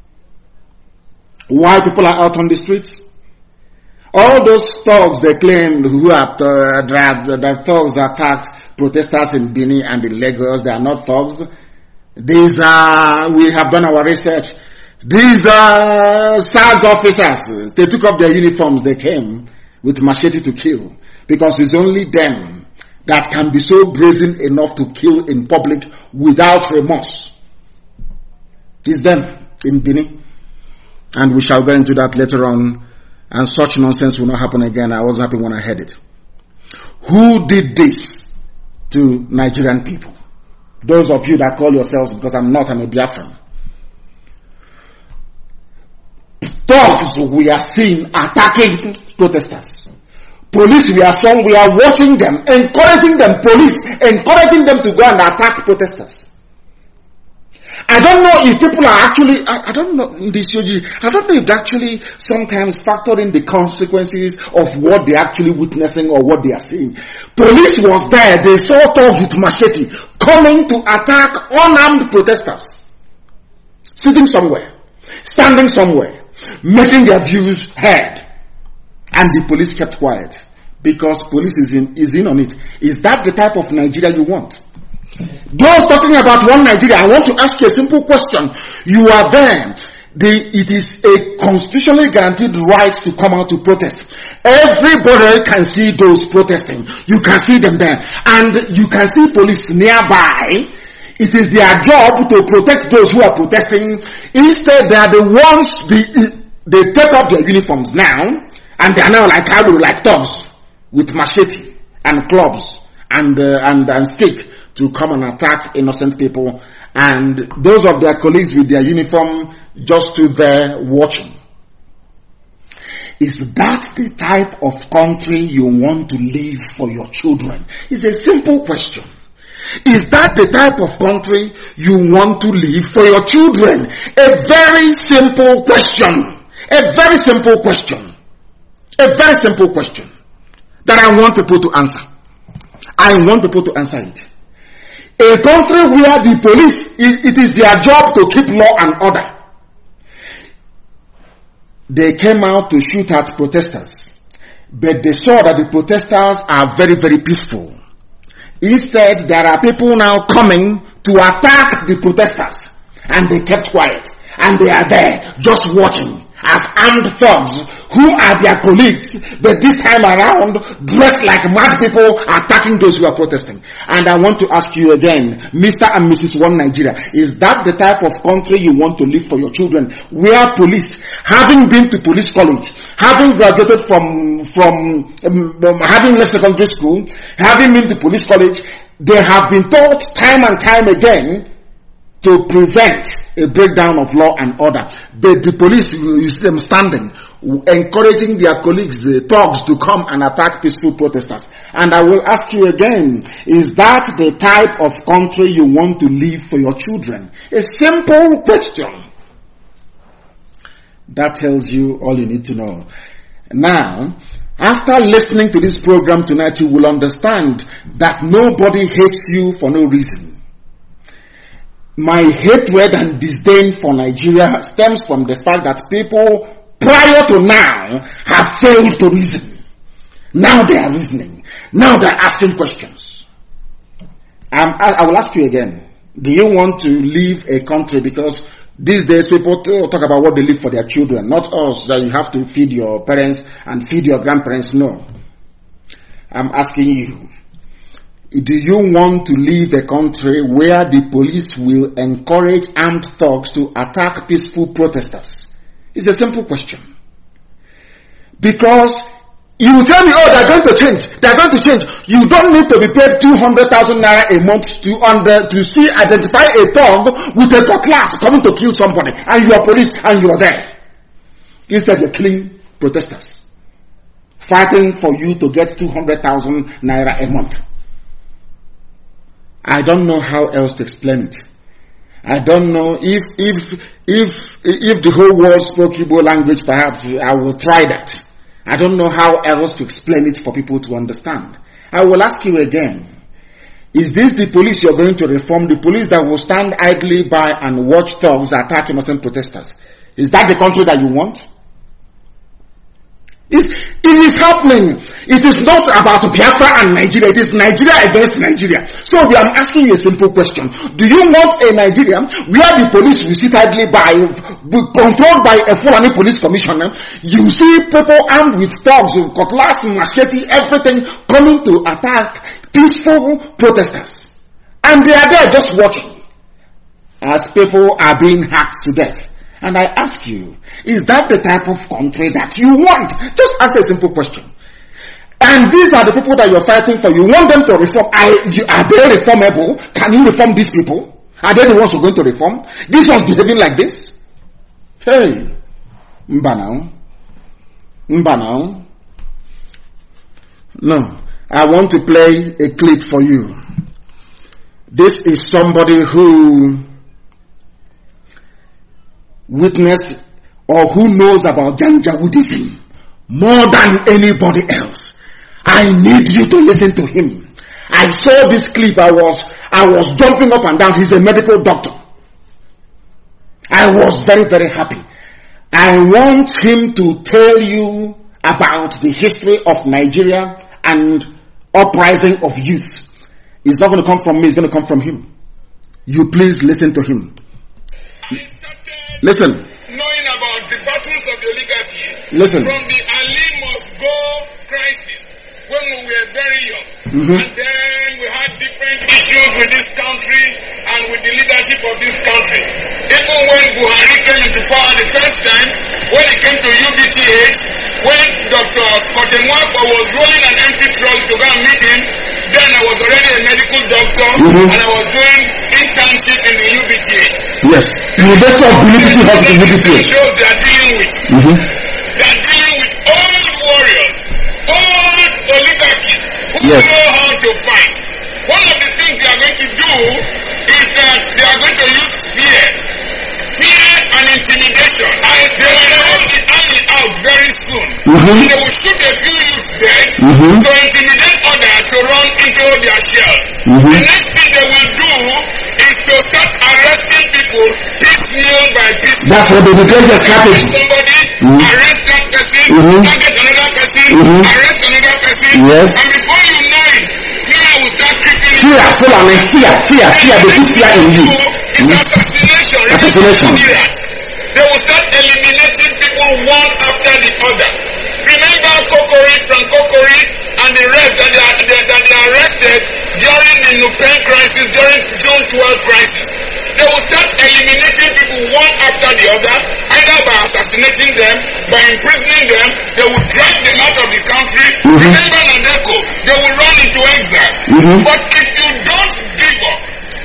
why people are out on the streets? All those thugs they claimed who have the thugs attacked protesters in Benin and in Lagos, they are not thugs. These are, we have done our research, these are SARS officers. They took off their uniforms, they came with machete to kill, because it's only them that can be so brazen enough to kill in public without remorse. It's them in Benin. And we shall go into that later on. And such nonsense will not happen again. I wasn't happy when I heard it. Who did this to Nigerian people? Those of you that call yourselves, because I'm not, I'm a Biafran. Thugs we are seen attacking protesters. Police we are watching them, encouraging them, police encouraging them to go and attack protesters. I don't know if people are actually, I don't know if they actually sometimes factor in the consequences of what they're actually witnessing or what they are seeing. Police was there, they saw thugs with machete coming to attack unarmed protesters. Sitting somewhere, standing somewhere, making their views heard. And the police kept quiet because police is in on it. Is that the type of Nigeria you want? Those talking about one Nigeria, I want to ask you a simple question. You are there. It is a constitutionally guaranteed right to come out to protest. Everybody can see those protesting. You can see them there. And you can see police nearby. It is their job to protect those who are protesting. Instead, they are the ones, they take off their uniforms now, and they are now like thugs with machete and clubs and stick to come and attack innocent people, and those of their colleagues with their uniform just stood there watching. Is that the type of country you want to leave for your children? It's a simple question. Is that the type of country you want to leave for your children? A very simple question. A very simple question. A very simple question that I want people to answer. I want people to answer it. A country where the police, it is their job to keep law and order. They came out to shoot at protesters, but they saw that the protesters are very, very peaceful. Instead, there are people now coming to attack the protesters, and they kept quiet, and they are there just watching as armed thugs who are their colleagues, but this time around, dressed like mad people attacking those who are protesting. And I want to ask you again, Mr. and Mrs. One Nigeria, is that the type of country you want to live for your children? Where police, having been to police college, having graduated from having left secondary school, having been to police college, they have been taught time and time again to prevent a breakdown of law and order. But the police, you see them standing, encouraging their colleagues, thugs, to come and attack peaceful protesters. And I will ask you again, is that the type of country you want to live for your children? A simple question. That tells you all you need to know. Now, after listening to this program tonight, you will understand that nobody hates you for no reason. My hatred and disdain for Nigeria stems from the fact that people prior to now have failed to reason. Now they are reasoning. Now they are asking questions. I will ask you again. Do you want to leave a country? Because these days people talk about what they leave for their children. Not us, that you have to feed your parents and feed your grandparents. No. I'm asking you. Do you want to leave a country where the police will encourage armed thugs to attack peaceful protesters? It's a simple question. Because you will tell me, oh, they're going to change. They're going to change. You don't need to be paid 200,000 naira a month to see identify a thug with a cutlass coming to kill somebody, and you are police and you are there. Instead, you're killing protesters, fighting for you to get 200,000 naira a month. I don't know how else to explain it. I don't know if the whole world spoke Igbo language, perhaps I will try that. I don't know how else to explain it for people to understand. I will ask you again. Is this the police you're going to reform? The police that will stand idly by and watch thugs attack innocent protesters? Is that the country that you want? It is happening. It is not about Biafra and Nigeria. It is Nigeria against Nigeria. So we are asking you a simple question. Do you want a Nigeria where the police will sit idly by, controlled by a Fulani police commissioner? You see people armed with dogs, cutlass, machete, everything coming to attack peaceful protesters. And they are there just watching as people are being hacked to death. And I ask you, is that the type of country that you want? Just answer a simple question. And these are the people that you're fighting for. You want them to reform. Are they reformable? Can you reform these people? Are they the ones who are going to reform? These ones behaving like this? Hey, Mbanao. No, I want to play a clip for you. This is somebody who witnessed or who knows about Janjaweedism more than anybody else. I need you to listen to him. I saw this clip. I was jumping up and down. He's a medical doctor. I was very, very happy. I want him to tell you about the history of Nigeria and uprising of youth. It's not going to come from me. It's going to come from him. You please listen to him. Listen. Knowing about the battles of the oligarchy. Listen. From the Ali must go crisis when we were very young. And then we had different issues with this country and with the leadership of this country. Even when Buhari came into power the first time, when he came to UBTH, when Dr. Scott Mwapa was rolling an empty truck to go and meet him, then I was already a medical doctor and I was doing internship in the UBTH. Yes. University of Unity Hospital, UBTH. Shows they are dealing with. They are dealing with old warriors, old oligarchies who know how to fight. One of the things they are going to do is that they are going to use fear and intimidation. And they will roll the army out very soon. And they will shoot a few youths dead to intimidate others to run into their shells. The next thing they will do is to start arresting people piecemeal by piecemeal. That's what they will do. Somebody arrest that person, target another person, arrest another person, and before you know it, fear will start creeping in. Fear, they put fear in you. It's assassination. They will start eliminating people one after the other. Remember Kokori, Frank Kokori, and the rest that they arrested during the Nupen crisis, during June 12 crisis. They will start eliminating people one after the other, either by assassinating them, by imprisoning them. They will drive them out of the country. Remember Nadeko, they will run into exile. But if you don't give up,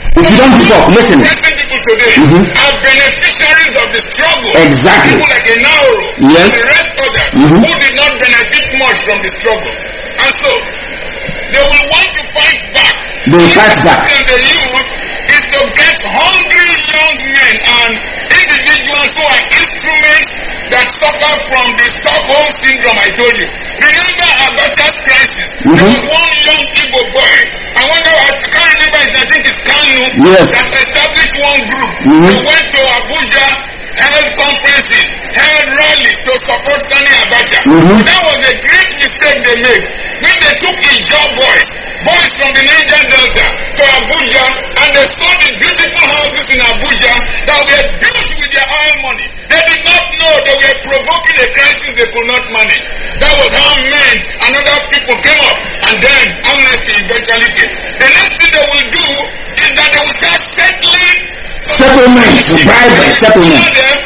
listen. Present people today are beneficiaries of the struggle. Exactly. People like Enaoro and the rest others who did not benefit much from the struggle. And so, they will want to fight back. They will fight back. The youth is to get hungry young men and individuals who are instruments that suffer from the Stockholm syndrome I told you. Remember Abacha's crisis? There was one young Igbo boy. I can't remember his name, I think it's Kanu. That established one group. They went to Abuja, held conferences, held rallies to support Sani Abacha. That was a great mistake they made. When they took Ijaw boys from the Niger Delta to Abuja, and they saw the beautiful houses in Abuja that were built with their oil money. They did not know they were provoking a crisis they could not manage. That was how men and other people came up, and then amnesty eventually came. The next thing they will do is that they will start settling settlement, private settlement.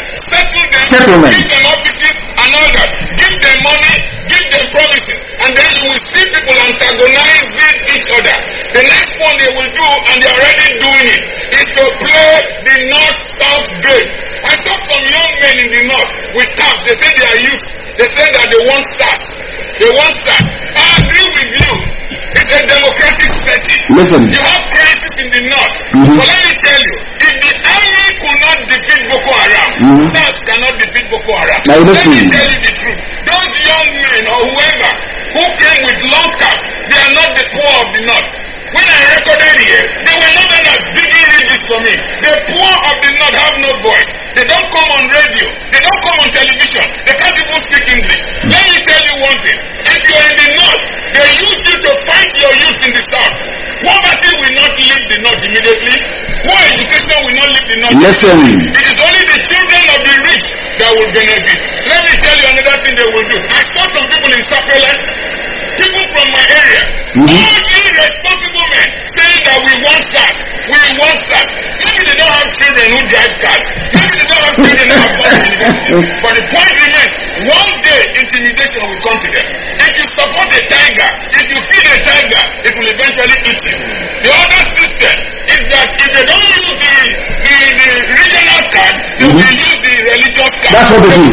Settle them, give them offices and all that. Give them money, give them promises, and then you will see people antagonizing each other. The next one they will do, and they're already doing it, is to play the North-South game. I saw some young men in the North with staffs. They say they are youth. They say that they want stars. They want stars. I agree with you. It's a democratic setting. Listen. You have crisis in the North. But let me tell you, if the army could not defeat Boko Haram, SARS cannot defeat Boko Haram. Let me tell you the truth. Those young men or whoever who came with long caps, they are not the poor of the North. When I recorded here, they were not as digging ridges for me. The poor of the North have no voice. They don't come on radio. They don't come on television. They can't even speak English. Let me tell you one thing. If you're in the North, they use you to fight your youth in the South. Poverty will not leave the North immediately. Poor education will not leave the North. Listen. It is only the children of the rich that will benefit. Let me tell you another thing they will do. I saw some people in Sapele, people from my area, all irresponsible men saying that we want SARS. We want SARS. Maybe they don't have children who drive cars. Maybe they don't have children who have gone to university. But the point remains, one day intimidation will come to them. If you support a tiger, if you feed a tiger, it will eventually eat you. The other system is that if they don't use the regional card, they will use the religious card. That's what they do.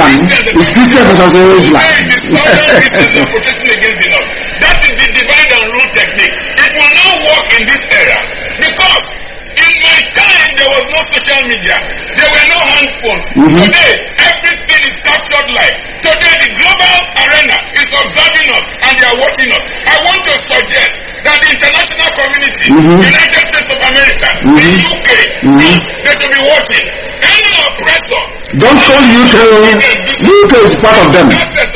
It's Christian versus Islam. It is northern Christians that are protesting against the North. That is the divide and rule technique. It will not work in this era because in my time there was no social media. There were no handphones. Today, everything is captured live. Today, the global arena is observing us and they are watching us. I want to suggest that the international community, United States of America, the UK, they should be watching. Any oppressor. Don't call UK. UK is part of them.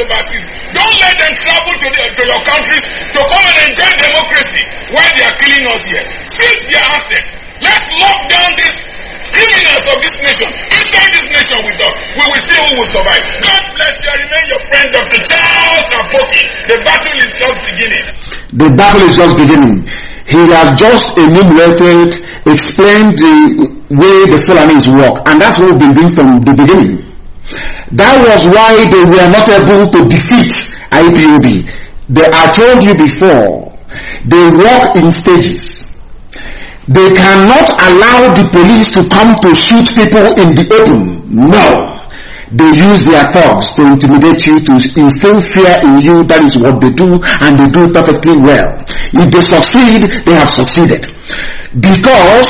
Don't let them travel to your countries to come and enjoy democracy while they are killing us here. Seize their assets. Let's lock down these criminals of this nation. Inside this nation with us, we will see who will survive. God bless you. I remain your friend, Dr. Charles Apoki. The battle is just beginning. The battle is just beginning. He has just enumerated, explained the way the Fulanis work, and that's what we've been doing from the beginning. That was why they were not able to defeat IPOB. I told you before, they work in stages. They cannot allow the police to come to shoot people in the open. No. They use their thugs to intimidate you, to instill fear in you. That is what they do, and they do it perfectly well. If they succeed, they have succeeded. Because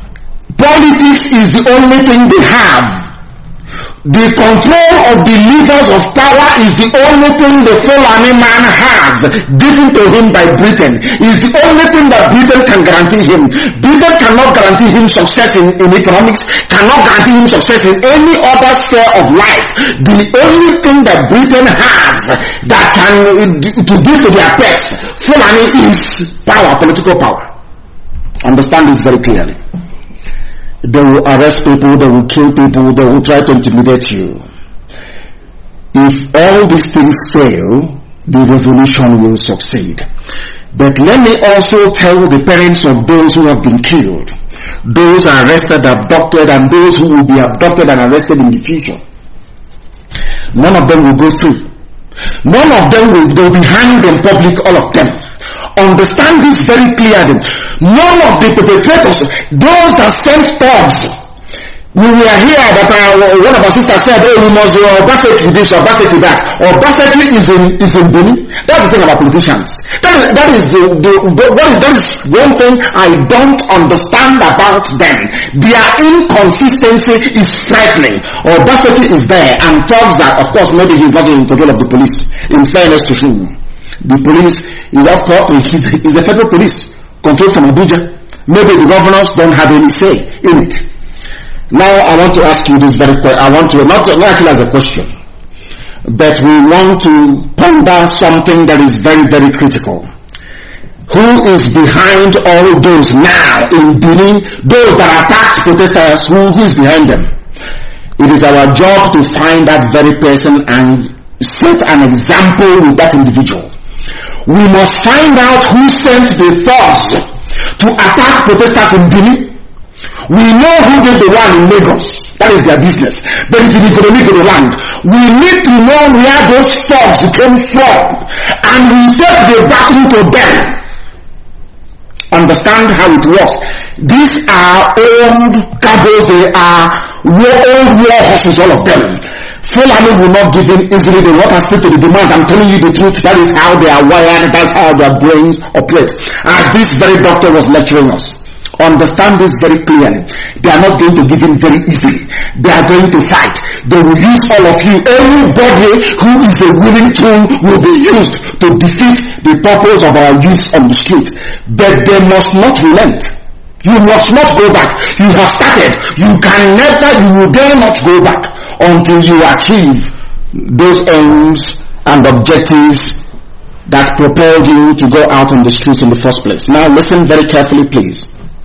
politics is the only thing they have. The control of the levers of power is the only thing the Fulani man has, given to him by Britain. Is the only thing that Britain can guarantee him. Britain cannot guarantee him success in economics, cannot guarantee him success in any other sphere of life. The only thing that Britain has that can to give to their pets, Fulani, is power, political power. Understand this very clearly. They will arrest people, they will kill people, they will try to intimidate you. If all these things fail, the revolution will succeed. But let me also tell the parents of those who have been killed, those arrested, abducted, and those who will be abducted and arrested in the future. None of them will go through. None of them will be hanged in public, all of them. Understand this very clearly. None of the perpetrators, those that sent thugs, we were here that one of our sisters said, oh, we must basically this or basically that. Or basically is in Benin. That's the thing about politicians. That is one thing I don't understand about them. Their inconsistency is frightening. Or basically is there, and thugs that, of course, maybe he's not in control of the police. In fairness to him, the police is, of course, is the federal police controlled from Abuja. Maybe the governors don't have any say in it. Now I want to ask you this very question. I want to not actually as a question, but we want to ponder something that is very, very critical. Who is behind all those now in Benin? Those that attacked protesters, who is behind them? It is our job to find that very person and set an example with that individual. We must find out who sent the thugs to attack protesters in Benin. We know who did the one in Lagos. That is their business. But it's the economic of the land. We need to know where those thugs came from, and we take the battle to them. Understand how it works. These are old cargoes. They are old war horses, all of them. Fulani will not give in easily. They want to stick to the demands. I'm telling you the truth. That is how they are wired. That's how their brains operate. As this very doctor was lecturing us. Understand this very clearly. They are not going to give in very easily. They are going to fight. They will use all of you. Anybody who is a willing tool will be used to defeat the purpose of our youth on the street. But they must not relent. You must not go back. You have started. You will dare not go back until you achieve those aims and objectives that propelled you to go out on the streets in the first place. Now listen very carefully, please.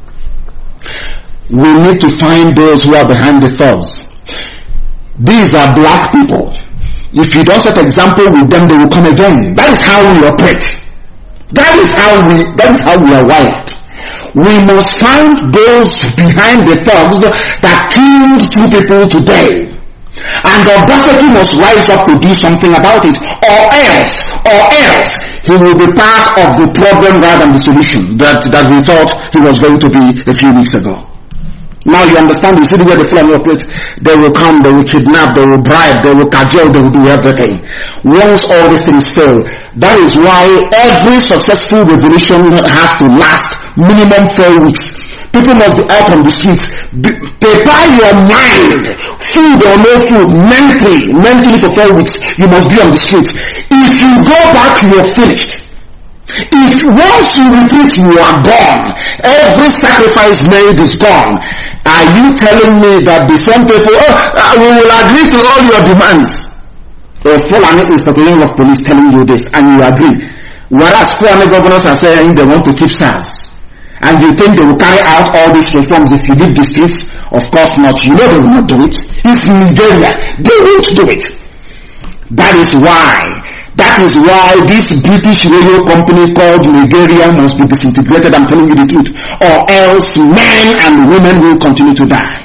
We need to find those who are behind the thugs. These are black people. If you don't set example with them, they will come again. That is how we operate. That is how we are wired. We must find those behind the thugs that killed 2 people today. And the authority must rise up to do something about it, or else he will be part of the problem rather than the solution that we thought he was going to be a few weeks ago. Now you understand, you see the way the Fulani operate. They will come, they will kidnap, they will bribe, they will cajole, they will do everything. Once all these things fail, that is why every successful revolution has to last minimum 4 weeks. People must be out on the streets. Prepare your mind, food or no food, mentally for 4 weeks. You must be on the streets. If you go back, you are finished. If once you retreat, you are gone. Every sacrifice made is gone. Are you telling me that the same people, we will agree to all your demands? A Fulani Inspector General of Police telling you this, and you agree. Whereas Fulani governors are saying they want to keep SARS. And you think they will carry out all these reforms if you leave the streets? Of course not. You know they will not do it. It's Nigeria. They won't do it. That is why this British radio company called Nigeria must be disintegrated. I'm telling you the truth. Or else men and women will continue to die.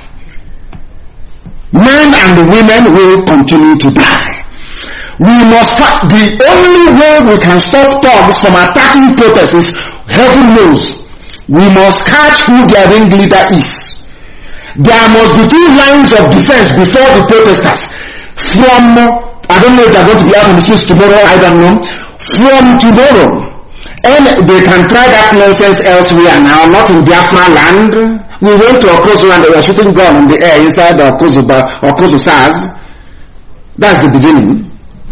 Men and women will continue to die. We must fight. The only way we can stop thugs from attacking protests is, heaven knows, we must catch who their ringleader is. There must be 2 lines of defense before the protesters. I don't know if they're going to be out on the streets tomorrow, I don't know. From tomorrow. And they can try that nonsense elsewhere now, not in Biafra land. We went to Okozo and they were shooting gun in the air inside the Okozo SARS. That's the beginning.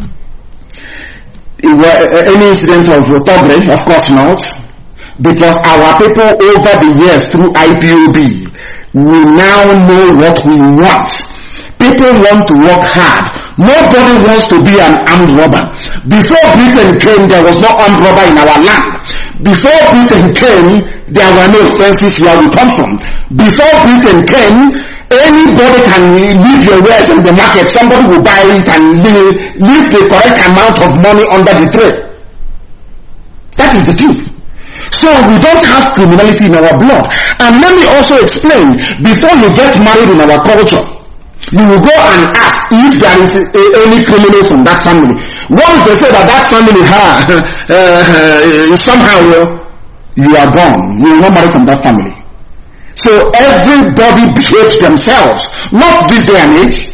Any incident of robbery? Of course not. Because our people over the years through IPOB, we now know what we want. People want to work hard. Nobody wants to be an armed robber. Before Britain came, there was no armed robber in our land. Before Britain came, there were no fences where we come from. Before Britain came, Anybody can leave your wares in the market. Somebody will buy it and leave the correct amount of money under the tray. That is the truth. So we don't have criminality in our blood. And let me also explain, before you get married in our culture, you will go and ask if there is any criminal from that family. Once they say that family somehow you are gone, you will not marry from that family. So everybody behaves themselves, not this day and age.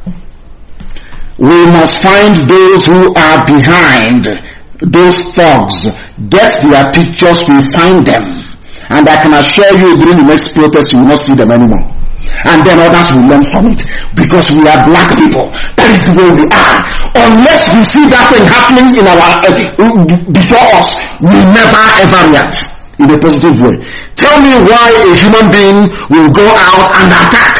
We must find those who are behind those thugs, get their pictures, we find them. And I can assure you during the next protest you will not see them anymore. And then others will learn from it. Because we are black people. That is the way we are. Unless we see that thing happening in our before us, we never ever react in a positive way. Tell me why a human being will go out and attack.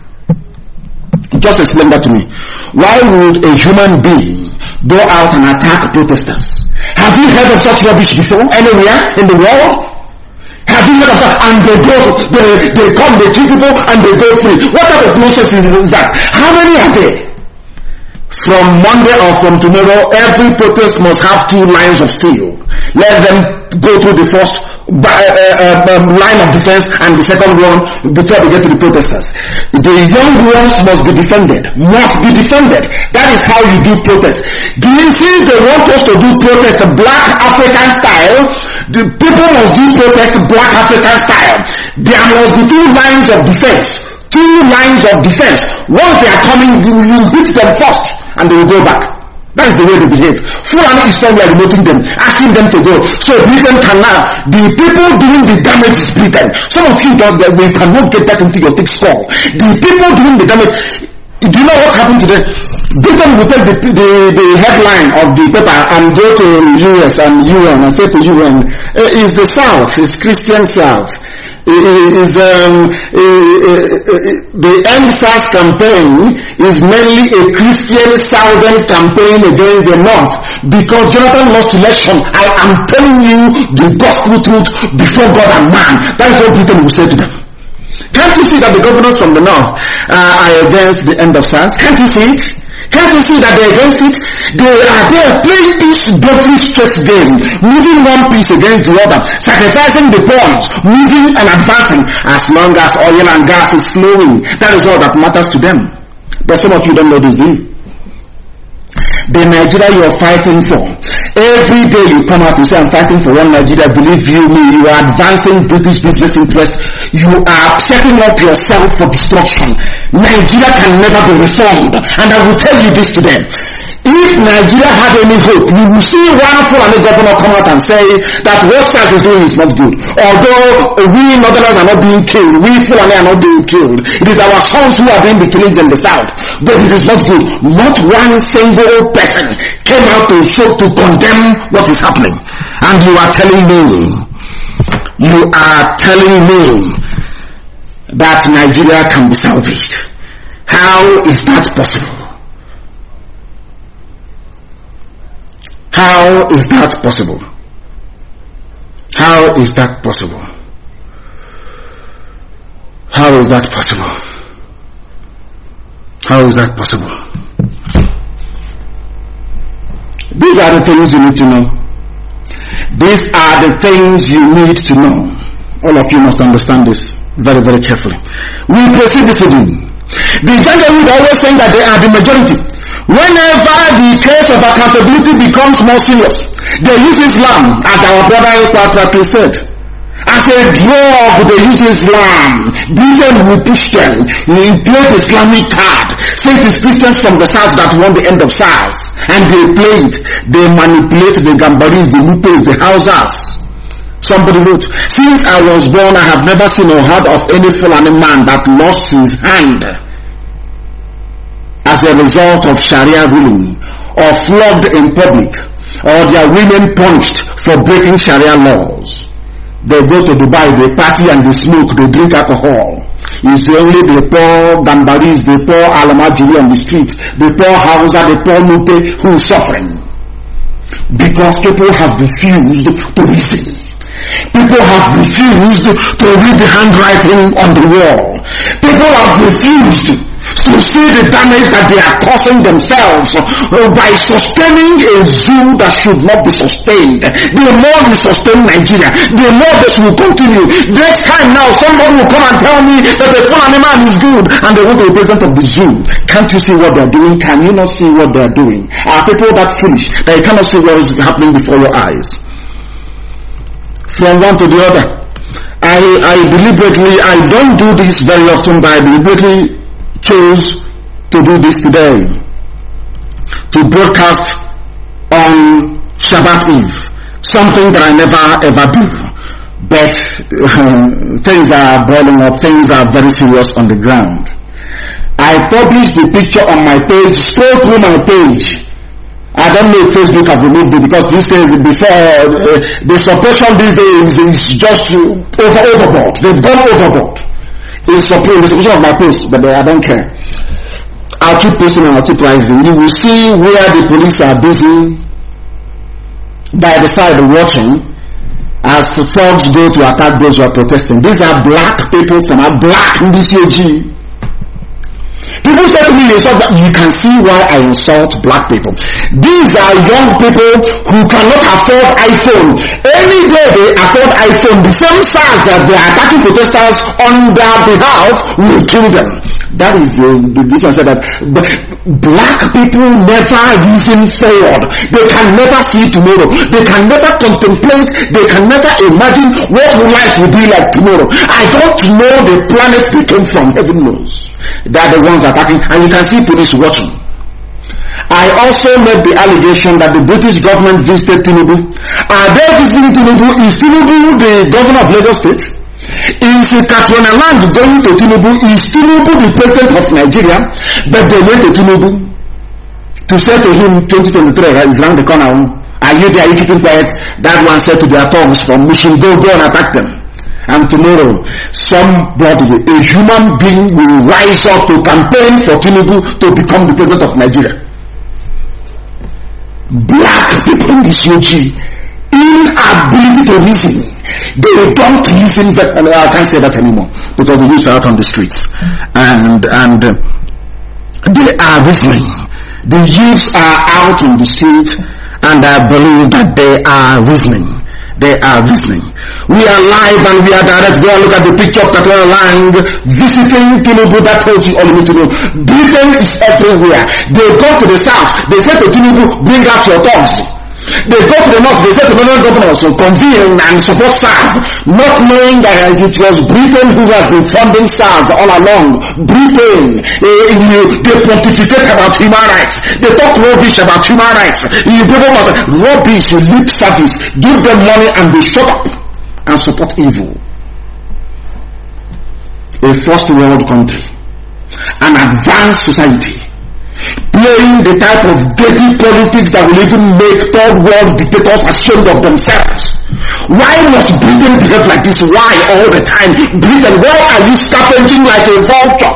Just explain that to me. Why would a human being go out and attack protesters? Have you heard of such rubbish before anywhere in the world? Have you heard of that? And they come, they kill people, and they go free. What type of nonsense is that? How many are there? From Monday or from tomorrow, every protest must have 2 lines of steel. Let them go through the first line of defense and the second one before they get to the protesters. The young ones must be defended. That is how you do protest. Since they want us to do protest black African style, the people must do protest black African style. There must be 2 lines of defense. 2 lines of defense. Once they are coming, you beat them first and they will go back. That is the way they behave. Fulani is somewhere remoting them, asking them to go. So Britain can now. The people doing the damage is Britain. Some of you we cannot get that into your thick skull. The people doing the damage. Do you know what happened today? Britain will take the headline of the paper and go to US and UN and say to UN, it's the South, it's Christian South. The EndSARS campaign is mainly a Christian Southern campaign against the North, because Jonathan lost election. I am telling you the gospel truth before God and man. That is what Britain will say to them. Can't you see that the governors from the North are against the EndSARS? Can't you see it? Can't you see that they're against it? They are there playing this deadly stress game, moving one piece against the other, sacrificing the pawns, moving and advancing as long as oil and gas is flowing. That is all that matters to them. But some of you don't know this, do you? The Nigeria you are fighting for, every day you come out and say, I'm fighting for one Nigeria. Believe you me, you are advancing British business interests. You are setting up yourself for destruction. Nigeria can never be reformed. And I will tell you this to them. If Nigeria had any hope, you will see one Fulani governor come out and say that what SARS is doing is not good. Although we Northerners are not being killed, we Fulani are not being killed. It is our sons who are doing the killings in the South. But it is not good. Not one single person came out to condemn what is happening. And you are telling me that Nigeria can be salvaged. How is that possible? How is that possible? How is that possible? How is that possible? How is that possible? These are the things you need to know. These are the things you need to know. All of you must understand this very, very carefully. We proceed this evening. The Janjaweed always saying that they are the majority. Whenever the case of accountability becomes more serious, they use Islam, as our brother Iqbal said. As a drug, they use Islam. Britain will push them. He played Islamic card. Say it is Christians from the South that won the end of SARS. And they play it. They manipulate the Gambaris, the Lupes, the Hausas. Somebody wrote, since I was born, I have never seen or heard of any Fulani man that lost his hand as a result of Sharia ruling, or flogged in public, or their women punished for breaking Sharia laws. They go to Dubai, they party and they smoke, they drink alcohol. It's only the poor Gambaris, the poor Alamajiri on the street, the poor Hausa, the poor Lupe who is suffering. Because people have refused to listen. People have refused to read the handwriting on the wall. People have refused to see the damage that they are causing themselves by sustaining a zoo that should not be sustained. The more we sustain Nigeria, the more this will continue. Next time now, somebody will come and tell me that the Fulani man is good and they want to be president of the zoo. Can't you see what they are doing? Can you not see what they are doing? Are people that foolish that you cannot see what is happening before your eyes? From one to the other. I deliberately, I don't do this very often, but I deliberately chose to do this today, to broadcast on Shabbat Eve, something that I never ever do, but things are boiling up, things are very serious on the ground. I published the picture on my page, scroll through my page. I don't know if Facebook have removed it, because these days, before the suppression these days is just overboard. They've gone overboard. It's suppression of my post, but I don't care. I'll keep posting and I'll keep rising. You will see where the police are busy by the side watching as the thugs go to attack those who are protesting. These are black people from a black BCAG. People say to me, you can see why I insult black people. These are young people who cannot afford iPhone. Any day they afford iPhone, the same SARS that they are attacking protesters on their behalf will kill them. That is the difference. That black people never reason forward. They can never see tomorrow. They can never contemplate. They can never imagine what life will be like tomorrow. I don't know the planet they came from. Heaven knows. They are the ones attacking, and you can see police watching. I also made the allegation that the British government visited Tinubu. Are they visiting Tinubu? Is Tinubu the governor of Lagos State? Is Katrina Land going to Tinubu? Is Tinubu the president of Nigeria? But they went to Tinubu to say to him, 2023 is around the corner. Are you there? Are you keeping quiet? That one said to their thugs from Mission, go and attack them. And tomorrow, somebody, a human being, will rise up to campaign for Tinubu to become the president of Nigeria. Black people in this UG, inability to reason. They don't reason, but I can't say that anymore because the youth are out on the streets, and they are reasoning. The youths are out on the streets, and I believe that they are reasoning. They are reasoning. We are live and we are direct. Go and look at the picture of Katrina Lang visiting Tinubu. That tells you all you need to know. Britain is everywhere. They go to the south. They say to Tinubu, bring out your thugs. They go to the north. They say to the northern governors, so convene and support SARS, not knowing that it was Britain who has been funding SARS all along. Britain, they pontificate about human rights. They talk rubbish about human rights. People must rubbish, lip service. Give them money and they shut up and support evil. A first world country, an advanced society, playing the type of dirty politics that will even make third world dictators ashamed of themselves. Why must Britain behave like this? Why all the time? Britain, why are you scavenging like a vulture?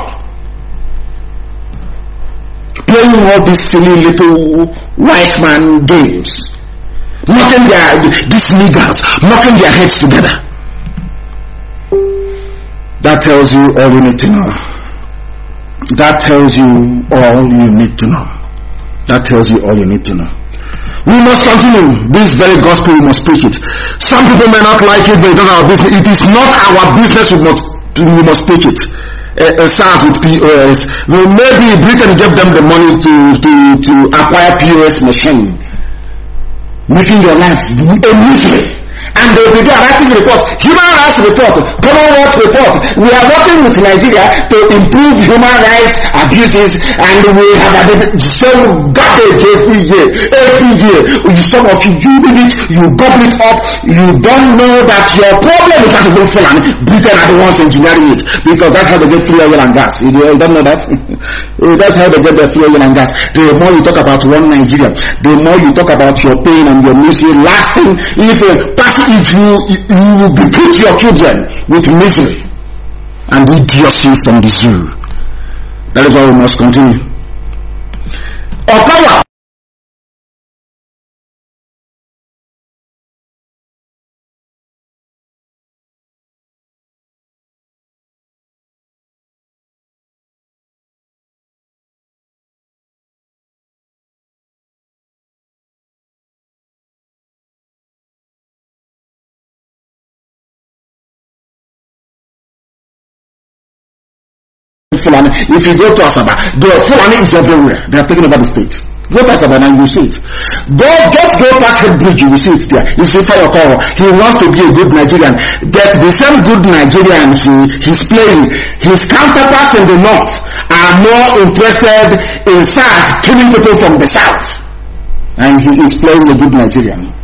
Playing all these silly little white man games, knocking these niggers, knocking their heads together. That tells you all you need to know. That tells you all you need to know. That tells you all you need to know. We must continue this very gospel. We must preach it. Some people may not like it, but it is our business. It is not our business. We must preach it. SARS with POS. Maybe Britain gave them the money to acquire POS machine, making your life a misery. And they will be writing reports, human rights report, Commonwealth report. We are working with Nigeria to improve human rights abuses, and we have added some garbage every year. Some of you read it, you gobble it up, you don't know that your problem is not even full, and Britain are the ones engineering it, because that's how they get free oil and gas. You don't know that? That's how they get their free oil and gas. The more you talk about one Nigeria, the more you talk about your pain and your misery. Last thing, if you beget your children with misery and idiocy from the zoo. That is why we must continue. Power. Fulani. If you go to Asaba, the Fulani is everywhere. They have taken over the state. Go to Asaba and you see it. Just go past the bridge, you will see it there. You see Fayokoro. He wants to be a good Nigerian. That the same good Nigerian he's playing, his counterparts in the north are more interested in South, killing people from the south. And he is playing a good Nigerian.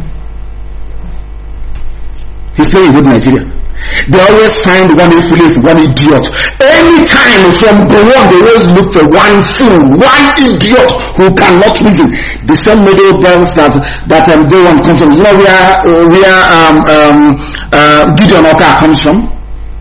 He's playing a good Nigerian. They always find one influence, one idiot. Anytime from the world, they always look for one fool, one idiot who cannot reason. The same middle belts that go on comes from. You know where Gideon Oka comes from?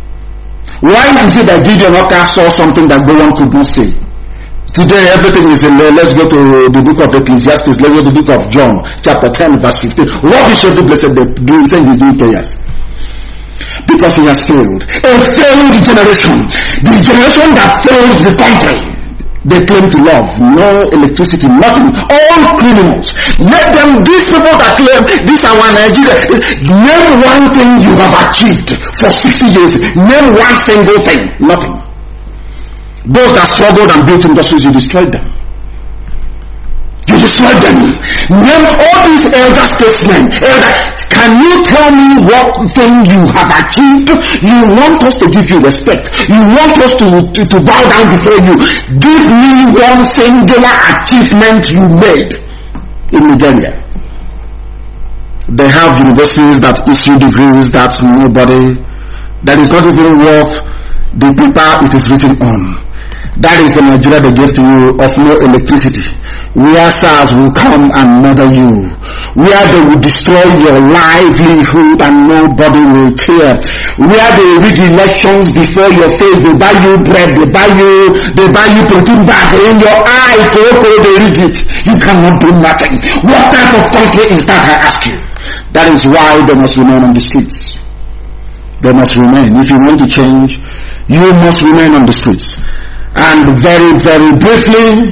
Why is it that Gideon Oka saw something that no one could not say? Today everything is in there. Let's go to the book of Ecclesiastes. Let's go to the book of John, chapter 10, verse 15. What is the blessed do? He said he's doing prayers. Because he has failed. A failed generation. The generation that failed the country. They claim to love. No electricity, nothing. All criminals. Let them, these people that claim, this is our Nigeria. Name one thing you have achieved for 60 years. Name one single thing. Nothing. Those that struggled and built industries, you destroyed them. You destroyed them. Name all these elder statesmen. Can you tell me what thing you have achieved? You want us to give you respect. You want us to bow down before you. Give me one singular achievement you made in Nigeria. They have universities that issue degrees that is not even worth the paper it is written on. That is the Nigeria they gave to you of no electricity. Where SARS will come and murder you. Where they will destroy your livelihood and nobody will care. Where they rig elections before your face. They buy you bread. They buy you protein bag in your eye. They rig it. You cannot do nothing. What type of country is that, I ask you? That is why they must remain on the streets. They must remain. If you want to change, you must remain on the streets. And very, very briefly,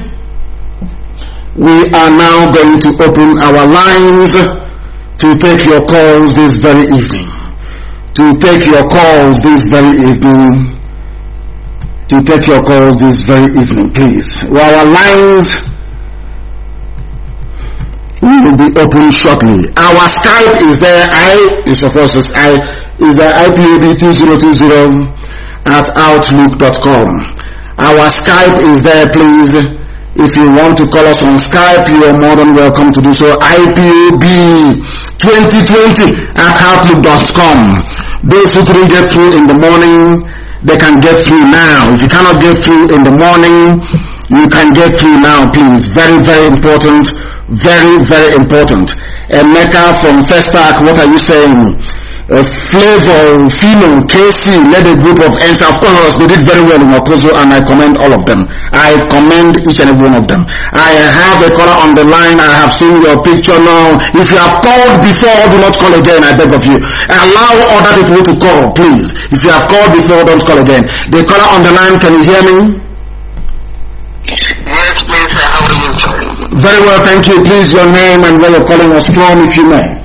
we are now going to open our lines to take your calls this very evening. To take your calls this very evening. To take your calls this very evening, please. Well, our lines will be open shortly. Our Skype is there. Is IPAB2020@outlook.com. Our Skype is there, please. If you want to call us on Skype, you are more than welcome to do so. IPAB2020@outlook.com. Those who couldn't get through in the morning, they can get through now. If you cannot get through in the morning, you can get through now, please. Very, very important. Very, very important. Emeka from Festac, what are you saying? Flavor, Philo, KC, led a group of ends. Of course, they did very well in Wakozo, and I commend all of them. I commend each and every one of them. I have a caller on the line. I have seen your picture now. If you have called before, do not call again, I beg of you. Allow other people to call, please. If you have called before, don't call again. The caller on the line, can you hear me? Yes, please, how are you, sir? Very well, thank you. Please, your name and where you're calling us from, if you may.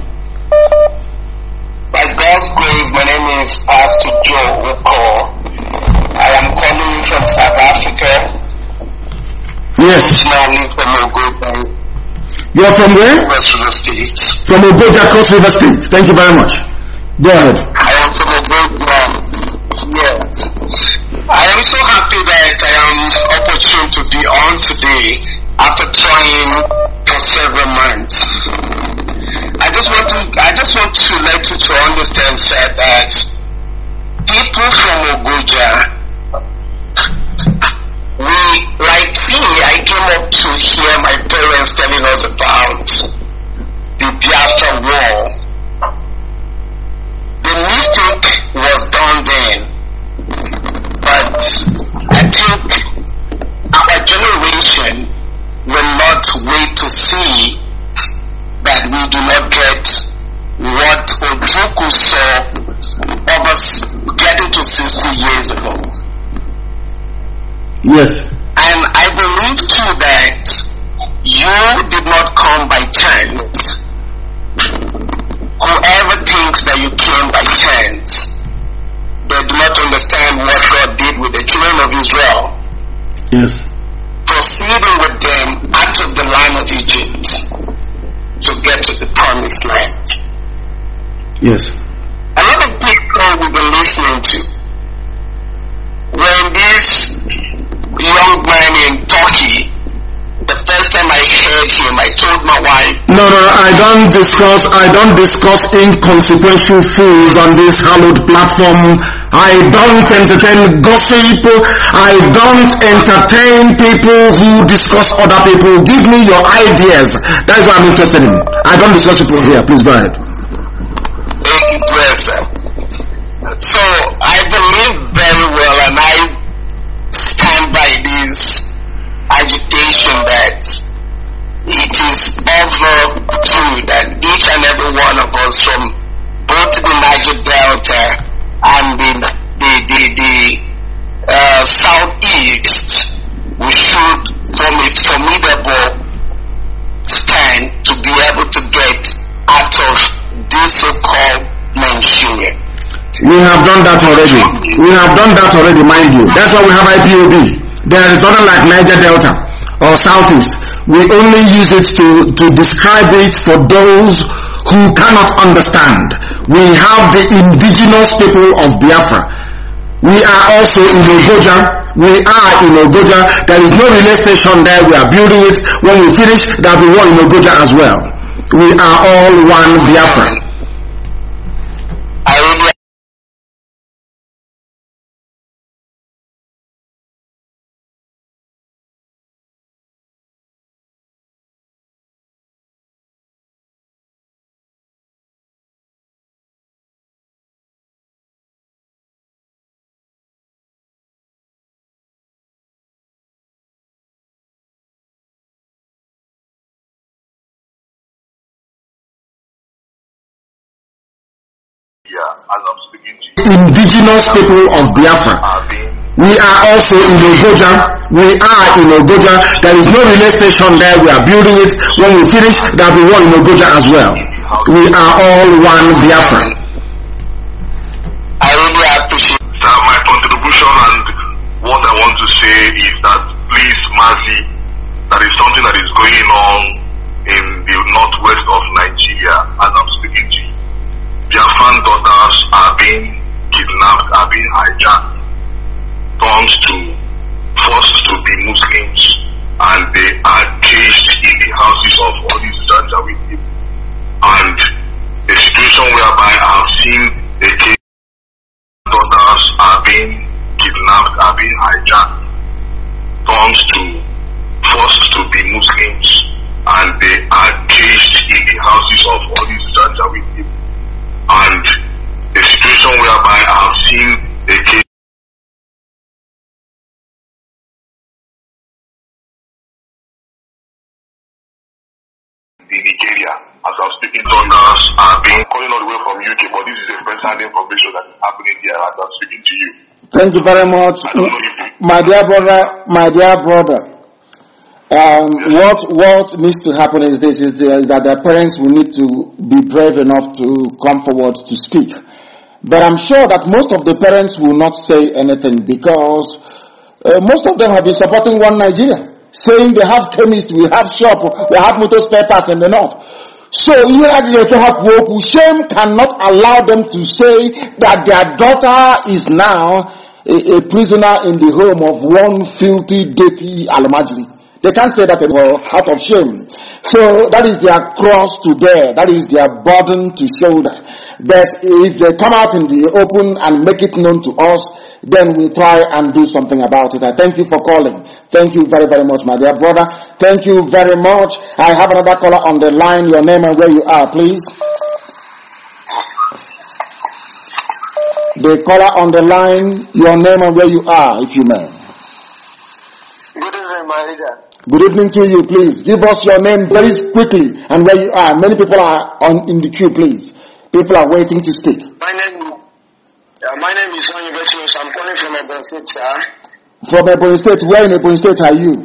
By God's grace, my name is Pastor Joe Uko. I am calling from South Africa. Yes. Originally from Ogoja. You are from where? Cross River State. From Ogoja, Cross River State. Thank you very much. Go ahead. I am from Ogoja. Yes. I am so happy that I am opportune to be on today after trying for several months. I just want to let you to understand, sir, that people from Ogoja, I came up to hear my parents telling us about the Biafra war. The mistake was done then, but I think our generation will not wait to see that we do not get what Ojukwu saw over getting to 60 years ago. Yes. And I believe too that you did not come by chance. Whoever thinks that you came by chance, they do not understand what God did with the children of Israel. Yes. Proceeding with them out of the land of Egypt to get to the promised land. Yes. A lot of people we've been listening to, when this young man in Turkey, the first time I heard him, I told my wife, No, I don't discuss inconsequential fools on this hallowed platform. I don't entertain gossip. I don't entertain people who discuss other people. Give me your ideas. That's what I'm interested in. I don't discuss people here. Please go ahead. So I believe very well, and I stand by this agitation that it is overdue that each and every one of us, from both the Niger Delta and the southeast, we should form a formidable stand to be able to get out of this so-called Nigeria. We have done that already. Mind you. That's why we have IPOB. There is nothing like Niger Delta or Southeast. We only use it to describe it for those who cannot understand. We have the indigenous people of Biafra. We are also in Ogoja. There is no relay station there. We are building it. When we finish, there will be one in Ogoja as well. We are all one Biafra. I really as I'm speaking to you. Indigenous people of Biafra. We are also in Ogoja. There is no relay station there. We are building it. When we finish, there will be one in Ogoja as well. We are all one Biafra. I really appreciate my contribution, and what I want to say is that, please, Mazi, that is something that is going on in the northwest of Nigeria as I'm speaking to you. Biafran daughters are being kidnapped, are being hijacked, turned to forced to be Muslims, and they are caged in the houses of all these Janjaweed people. And a situation whereby I have seen a case daughters are being kidnapped, are being hijacked, turned to forced to be Muslims, and they are caged in the houses of all these Janjaweed people. And a situation whereby I have seen a case in Nigeria, as I'm speaking, daughters are being calling all the way from UK, but this is a first-hand information that is happening here as I'm speaking to you. Thank you very much, my dear brother. What needs to happen is that their parents will need to be brave enough to come forward to speak. But I'm sure that most of the parents will not say anything, because most of them have been supporting one Nigeria, saying they have chemists, we have shop, we have motor spare parts in the north. So shame cannot allow them to say that their daughter is now a prisoner in the home of one filthy, dirty Almajiri. They can't say that anymore out of shame. So that is their cross to bear. That is their burden to shoulder. But if they come out in the open and make it known to us, then we try and do something about it. I thank you for calling. Thank you very, very much, my dear brother. Thank you very much. I have another caller on the line. Your name and where you are, please. The caller on the line, your name and where you are, if you may. Good evening, my leader. Good evening to you, please. Give us your name very quickly and where you are. Many people are in the queue, please. People are waiting to speak. My name is Sonny Vetrius. I'm calling from Ebonyi State, sir. From Ebonyi State? Where in Ebonyi State are you?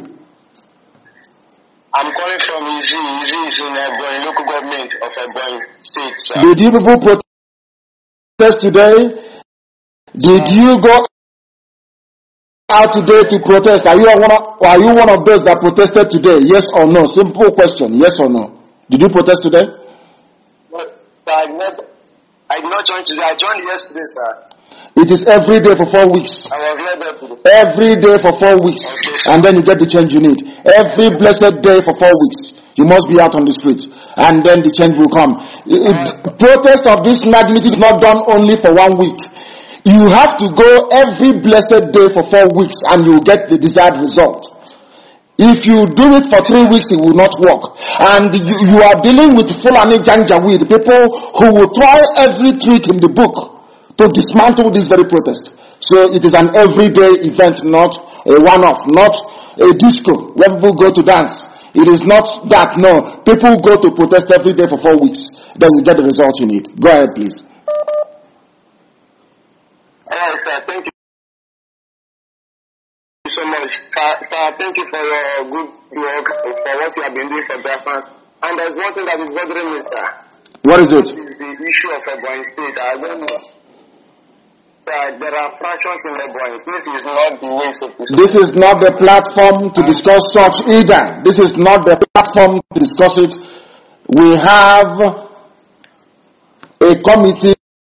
I'm calling from Izi. Izi is in Ebonyi, local government of Ebonyi State, sir. Did you people protest today? Did you go out today to protest? Are you one of those that protested today? Yes or no? Simple question. Yes or no? Did you protest today? I did not join today. I joined yesterday, sir. It is every day for 4 weeks. I was here today. Every day for 4 weeks. Okay, and then you get the change you need. Every blessed day for 4 weeks. You must be out on the streets. And then the change will come. Protest of this magnitude is not done only for 1 week. You have to go every blessed day for 4 weeks and you will get the desired result. If you do it for 3 weeks, it will not work. And you are dealing with Fulani Janjaweed, people who will try every trick in the book to dismantle this very protest. So it is an everyday event, not a one-off, not a disco where people go to dance. It is not that, no. People go to protest every day for 4 weeks. Then you get the result you need. Go ahead, please. Alright, sir. Thank you so much. Sir, thank you for your good work, for what you have been doing for Biafrans. And there's one thing that is bothering me, sir. What is it? This is the issue of Ebonyi State. I don't know. Sir, there are fractions in Ebonyi. This is not the way to discuss. This is not the platform to discuss such either. This is not the platform to discuss it. We have a committee.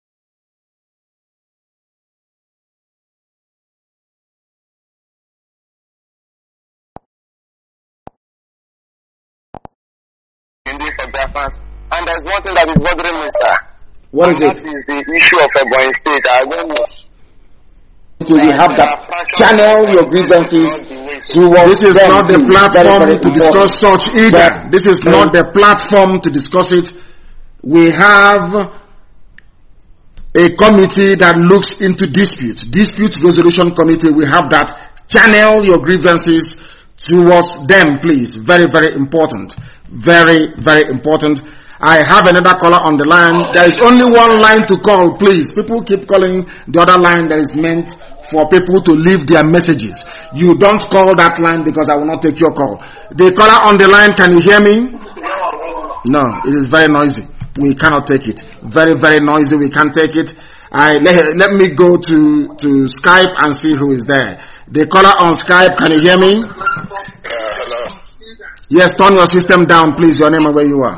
And there's one thing that is bothering me, sir. What is it? That is the issue of Ebonyi State. I don't know. We have that. Channel your grievances towards. This is not the platform to discuss such either. This is not the platform to discuss it. We have a committee that looks into dispute resolution committee. We have that. Channel your grievances towards them, please. Very, very important. Very, very important. I have another caller on the line. There is only one line to call, please. People keep calling the other line that is meant for people to leave their messages. You don't call that line because I will not take your call. The caller on the line, can you hear me? No, it is very noisy. We cannot take it. Very, very noisy. We can't take it. Let me go to Skype and see who is there. The caller on Skype, can you hear me? Hello. Yes, turn your system down, please. Your name and where you are.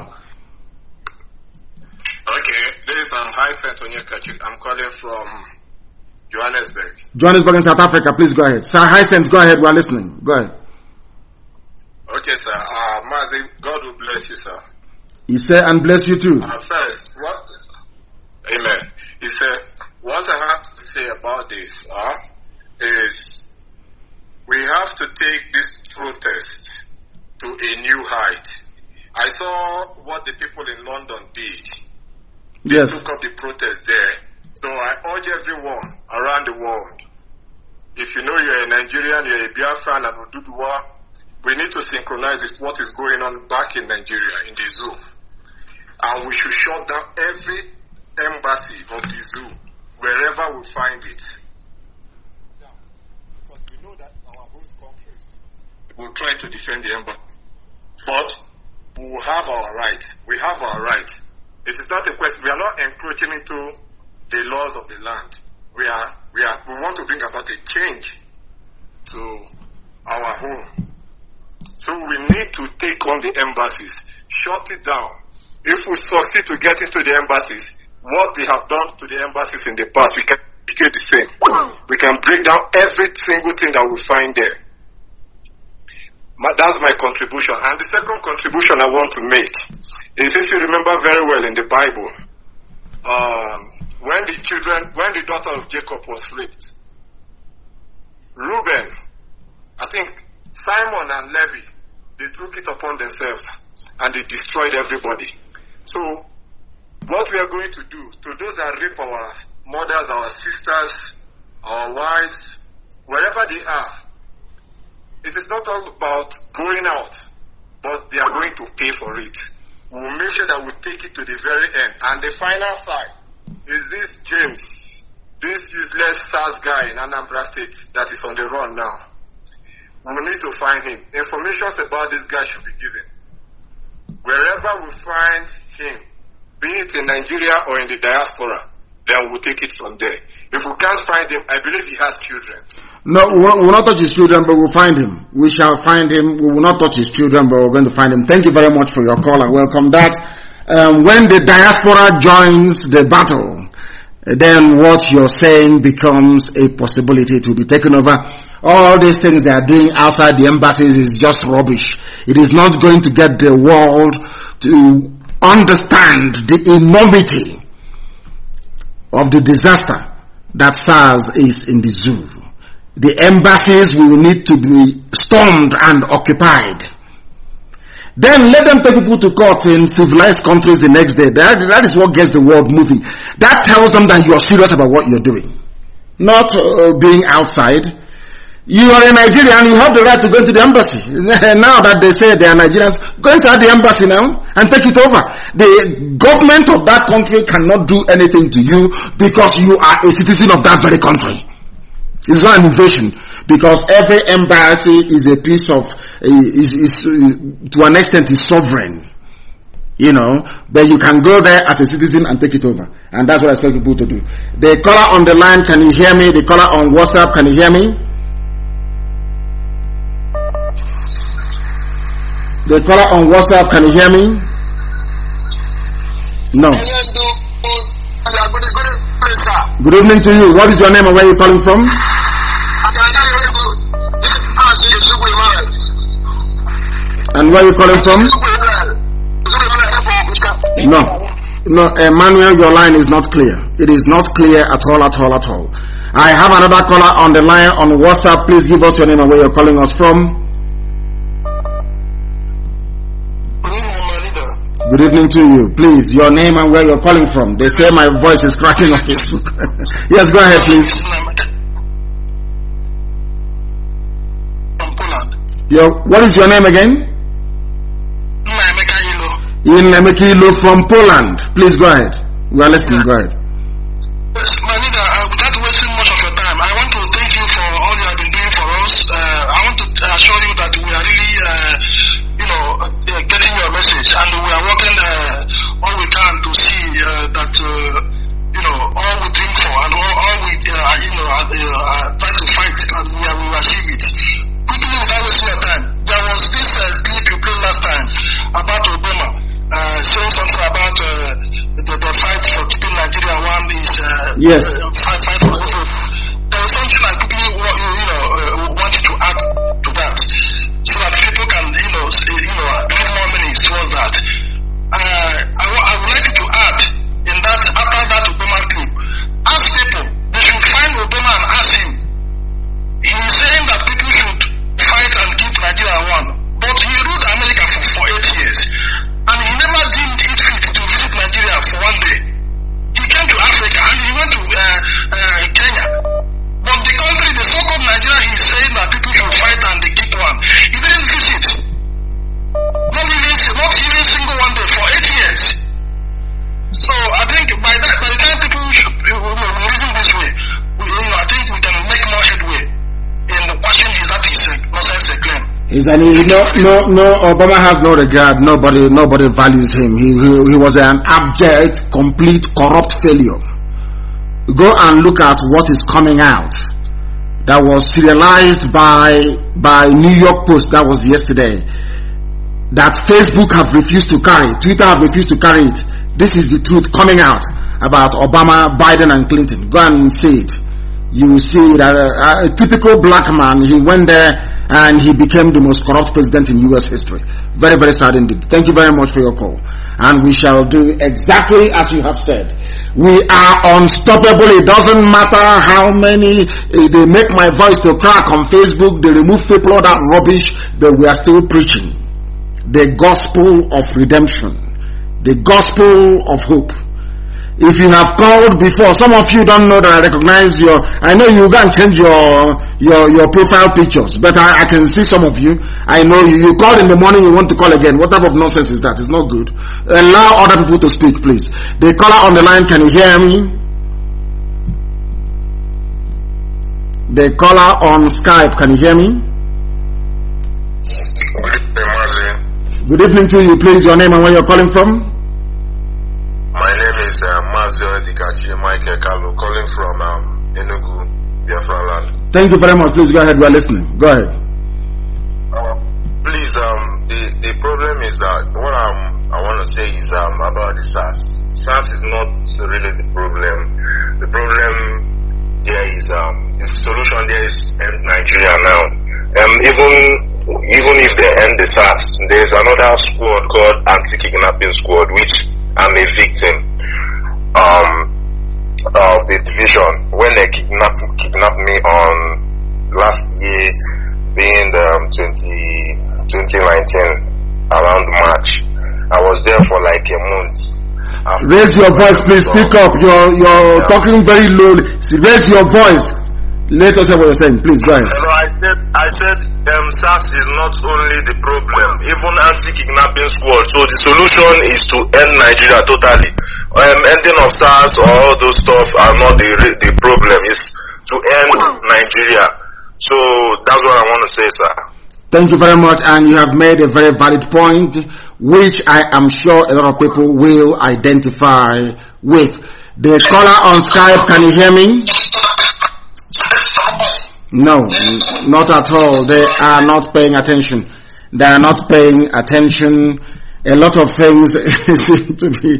Okay, this is Hyacinth Onyekachi. I'm calling from Johannesburg. Johannesburg in South Africa. Please go ahead. Sir Hyacinth, go ahead. We are listening. Go ahead. Okay, sir. Mazi, God will bless you, sir. He said, and bless you too. First, what? Amen. He said, what I have to say about this is we have to take this protest to a new height. I saw what the people in London did. They took up the protest there. So I urge everyone around the world, if you know you're a Nigerian, you're a Biafran and Oduduwa, we need to synchronize with what is going on back in Nigeria, in the zoo. And we should shut down every embassy of the zoo, wherever we find it. Yeah, because we know that our host countries will try to defend the embassy. But we will have our right. We have our right. It is not a question. We are not encroaching into the laws of the land. We want to bring about a change to our home. So we need to take on the embassies, shut it down. If we succeed to get into the embassies, what they have done to the embassies in the past, we can do the same. We can break down every single thing that we find there. That's my contribution. And the second contribution I want to make is, if you remember very well in the Bible, when the daughter of Jacob was raped, Reuben, I think Simon and Levi, they took it upon themselves and they destroyed everybody. So what we are going to do to those that rape our mothers, our sisters, our wives, wherever they are, it is not all about going out, but they are going to pay for it. We will make sure that we take it to the very end. And the final side is this James, this useless SARS guy in Anambra State that is on the run now. We will need to find him. Information about this guy should be given. Wherever we find him, be it in Nigeria or in the diaspora, then we'll take it from there. If we can't find him, I believe he has children. No, we will not touch his children, but we'll find him. We shall find him. We will not touch his children, but we're going to find him. Thank you very much for your call. I welcome that. When the diaspora joins the battle, then what you're saying becomes a possibility to be taken over. All these things they are doing outside the embassies is just rubbish. It is not going to get the world to understand the enormity of the disaster that SARS is in the zoo. The embassies will need to be stormed and occupied. Then let them take people to court in civilized countries the next day. That is what gets the world moving. That tells them that you are serious about what you're doing. Not being outside. You are a Nigerian, you have the right to go into the embassy. Now that they say they are Nigerians, go inside the embassy now and take it over. The government of that country cannot do anything to you because you are a citizen of that very country. It's not an invasion, because every embassy is a piece of, to an extent, is sovereign. You know, but you can go there as a citizen and take it over. And that's what I expect people to do. The caller on the line, can you hear me? The caller on WhatsApp, can you hear me? The caller on WhatsApp, can you hear me? No. Good evening to you. What is your name and where are you calling from? And where are you calling from? No, Emmanuel, your line is not clear. It is not clear at all. I have another caller on the line on WhatsApp. Please give us your name and where you're calling us from. Good evening to you. Please, your name and where you're calling from. They say my voice is cracking on Facebook. Yes, go ahead, please. What is your name again? Ilo from Poland. Please go ahead. We are listening. Go ahead. Yes, my leader, without wasting much of your time, I want to thank you for all you have been doing for us. I want to assure you that we are really, getting your message, and we are working all we can to see that all we dream for and all we try to fight, and we will achieve it. Quickly, without wasting your time, there was this clip you played last time about Obama saying something about the fight for keeping Nigeria one is yes. Fight for the. There was something I quickly wanted to add to that, so that people can give more minutes towards that. I would like you to add in that, after that Obama clip, ask people, they should find Obama and ask him. He is saying that people should fight and keep Nigeria one, but he ruled America for 8 years, and he never deemed it fit to visit Nigeria for one day. He came to Africa and he went to Kenya, but the country, the so-called Nigeria, he is saying that people should fight and they keep one. He didn't visit. Not even single one day for 8 years. So I think by the time people should reason this way, I think we can make more headway in watching that is nonsense claim. Obama has no regard. Nobody values him. He was an abject, complete, corrupt failure. Go and look at what is coming out. That was serialized by New York Post. That was yesterday. That Facebook have refused to carry, Twitter have refused to carry it. This is the truth coming out about Obama, Biden, and Clinton. Go and see it. You will see that a typical black man, he went there and he became the most corrupt president in U.S. history. Very, very sad indeed. Thank you very much for your call. And we shall do exactly as you have said. We are unstoppable. It doesn't matter how many they make my voice to crack on Facebook, they remove people, all that rubbish, but we are still preaching the gospel of redemption, the gospel of hope. If you have called before, some of you don't know that I recognize I know you can change your profile pictures, but I can see some of you. I know you called in the morning, you want to call again. What type of nonsense is that? It's not good. Allow other people to speak, please. The caller on the line, can you hear me? The caller on Skype, can you hear me? Good evening, Good evening to you, please. Your name and where you're calling from? My name is Michael Kalu, calling from Enugu, Biafra land. Thank you very much. Please go ahead. We are listening. Go ahead. Please, the problem is that what I want to say is about the SARS. SARS is not really the problem. The problem there is the solution there is end Nigeria now. Even if they end the SARS, there's another squad called Anti-Kidnapping Squad, which I'm a victim of the division. When they kidnapped me on last year, being 2019, around March, I was there for like a month. Raise your voice, please. Speak up. You're talking very low. Raise your voice. Let us hear what you're saying. Please go ahead. I said SARS is not only the problem, even anti-kidnapping squad. So the solution is to end Nigeria totally. Ending of SARS or all those stuff are not the problem. It's to end Nigeria. So that's what I want to say, sir. Thank you very much, and you have made a very valid point, which I am sure a lot of people will identify with. The caller on Skype, can you hear me? No, not at all. They are not paying attention. They are not paying attention. A lot of things seem to be...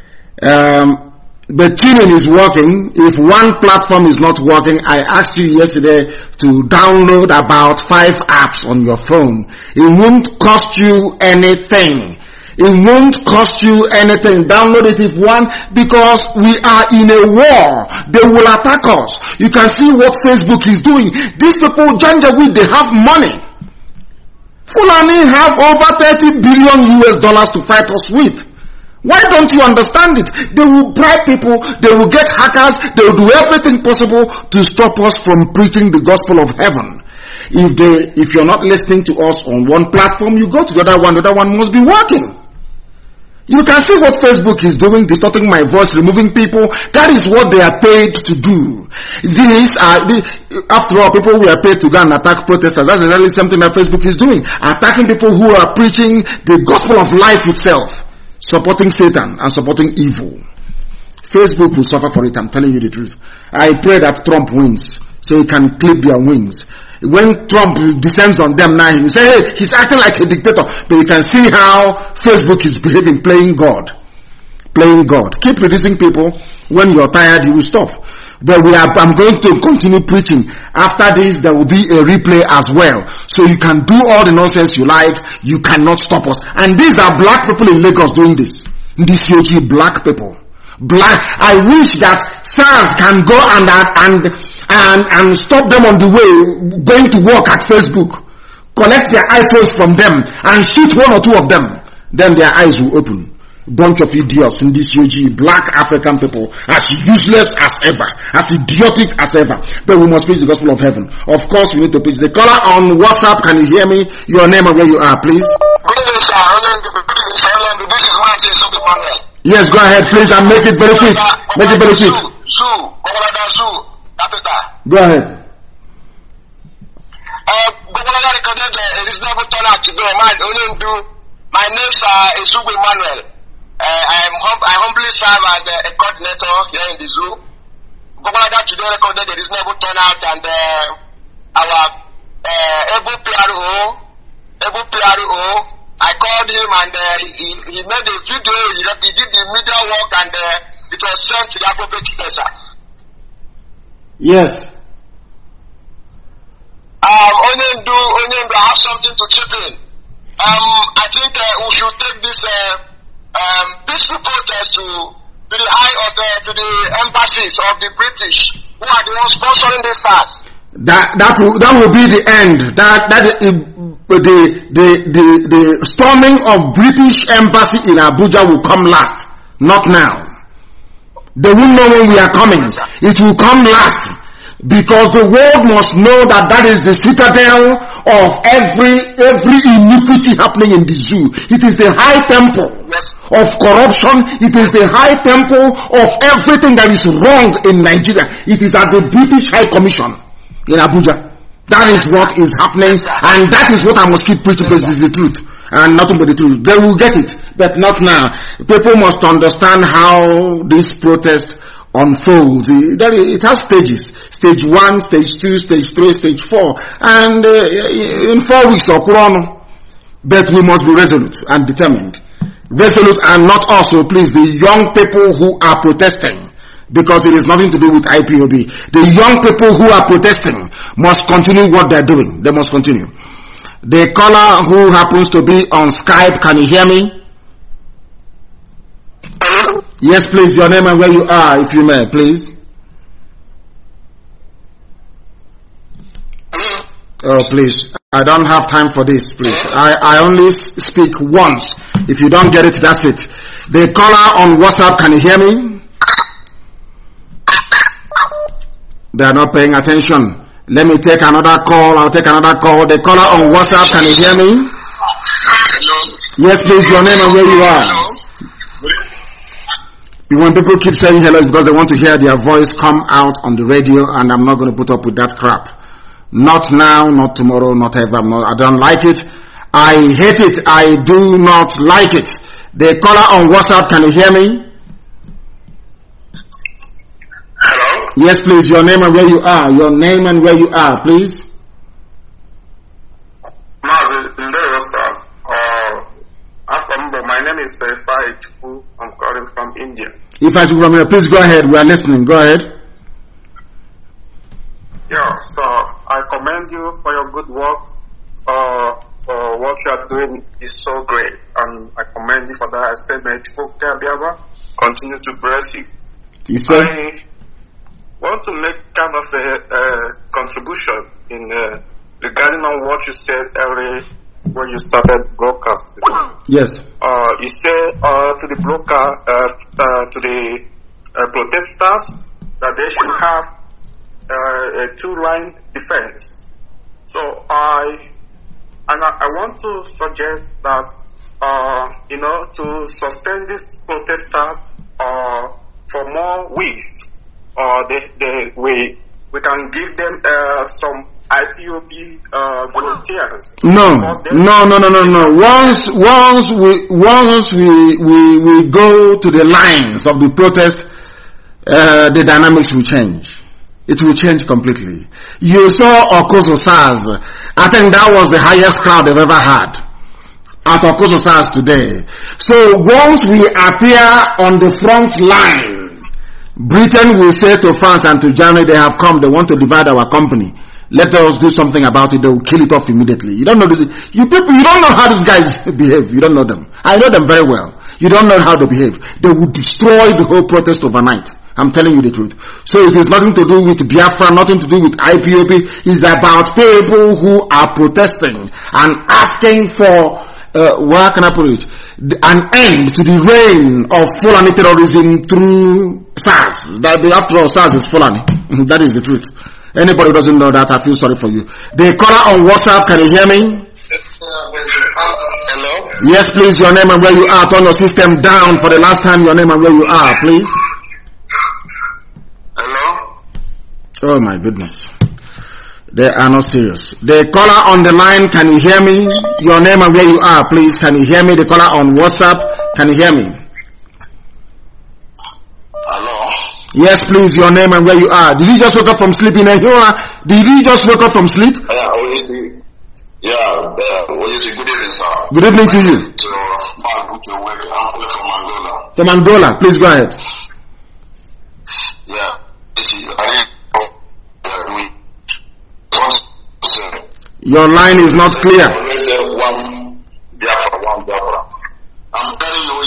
the tuning is working. If one platform is not working, I asked you yesterday to download about 5 apps on your phone. It won't cost you anything. It won't cost you anything. Download it if one, because we are in a war. They will attack us. You can see what Facebook is doing. These people, Janjaweed, they have money. Fulani have over $30 billion to fight us with. Why don't you understand it? They will bribe people, they will get hackers, they will do everything possible to stop us from preaching the gospel of heaven. If you're not listening to us on one platform, you go to the other one must be working. You can see what Facebook is doing, distorting my voice, removing people. That is what they are paid to do. After all, people who are paid to go and attack protesters. That's exactly something that Facebook is doing. Attacking people who are preaching the gospel of life itself. Supporting Satan and supporting evil. Facebook will suffer for it, I'm telling you the truth. I pray that Trump wins, so he can clip their wings. When Trump descends on them now, he will say, hey, he's acting like a dictator. But you can see how Facebook is behaving, playing God. Playing God. Keep reducing people. When you're tired, you will stop. But I'm going to continue preaching. After this, there will be a replay as well. So you can do all the nonsense you like. You cannot stop us. And these are black people in Lagos doing this. These COG black people. Black. I wish that SARS can go and stop them on the way going to work at Facebook. Collect their iPhones from them and shoot 1 or 2 of them. Then their eyes will open. Bunch of idiots in this UG, black African people, as useless as ever, as idiotic as ever. But we must preach the gospel of heaven. Of course, we need to preach. The caller on WhatsApp, can you hear me? Your name and where you are, please. Yes, go ahead, please, and make it very quick. Make it very quick. Go ahead. My name is Esugu Emmanuel. I humbly serve as a coordinator here in the zoo. Gogonaga today recorded a reasonable turnout, and our able PRO, I called him, and he made a video. He did the media work, and it was sent to the appropriate person. Yes. Onyendu, I have something to chip in. I think we should take this peaceful protest to the embassies of the British, who are the ones sponsoring this SARS. That will be the end. The storming of British embassy in Abuja will come last, not now. They won't know when we are coming. It will come last. Because the world must know that is the citadel of every iniquity happening in the zoo. It is the high temple of corruption. It is the high temple of everything that is wrong in Nigeria. It is at the British High Commission in Abuja. That is what is happening, and that is what I must keep preaching, because it is the truth. and nothing but the truth. They will get it, but not now. People must understand how this protest unfolds. It has stages. Stage 1, stage 2, stage 3, stage 4. And in 4 weeks, but we must be resolute and determined. Resolute, and not also, please, the young people who are protesting, because it is nothing to do with IPOB. The young people who are protesting must continue what they're doing. They must continue. The caller who happens to be on Skype, can you hear me? Yes, please, your name and where you are, if you may, please. Oh, please. I don't have time for this, please. I only speak once. If you don't get it, that's it. The caller on WhatsApp, can you hear me? They are not paying attention. Let me take another call. I'll take another call. The caller on WhatsApp, can you hear me? Hello. Yes, please, your name and where you are. When people keep saying hello, it's because they want to hear their voice come out on the radio, and I'm not going to put up with that crap. Not now, not tomorrow, not ever. I don't like it. I hate it. I do not like it. The caller on WhatsApp, can you hear me? Hello? Yes, please, your name and where you are. Your name and where you are, please. My name is Ifai Chuku. I'm calling from India. Ifai Chuku from India, please go ahead. We are listening. Go ahead. Yeah, so I commend you for your good work. For what you are doing is so great, and I commend you for that. I say, may Chuku continue to bless you. You say? I want to make kind of a contribution in regarding on what you said earlier when you started broadcasting. Yes. You said to the to the protesters that they should have a two-line defense. So I want to suggest that to sustain these protesters for more weeks, we can give them some IPOB volunteers. No. Once we go to the lines of the protest, the dynamics will change. It will change completely. You saw Okozo SARS. I think that was the highest crowd they've ever had at Okozo SARS today. So once we appear on the front line, Britain will say to France and to Germany, they have come, they want to divide our company. Let us do something about it. They will kill it off immediately. You don't know this. You don't know how these guys behave. You don't know them. I know them very well. You don't know how they behave. They will destroy the whole protest overnight. I'm telling you the truth. So it is nothing to do with Biafra, nothing to do with IPOB. It's about people who are protesting and asking for, where can I put it? An end to the reign of Fulani terrorism through SARS. After all, SARS is Fulani. That is the truth. Anybody who doesn't know that, I feel sorry for you. The caller on WhatsApp, can you hear me? Hello? Yes, please, your name and where you are. Turn your system down for the last time, your name and where you are, please. Hello? Oh my goodness. They are not serious. The caller on the line, can you hear me? Your name and where you are, please. Can you hear me? The caller on WhatsApp, can you hear me? Hello? Yes, please, your name and where you are. Did you just wake up from sleep in Ahura? Did you just wake up from sleep? Good evening, sir. Good evening to you. From Angola, please go ahead. Yeah. Your line is not clear. One Biafra. I'm telling you,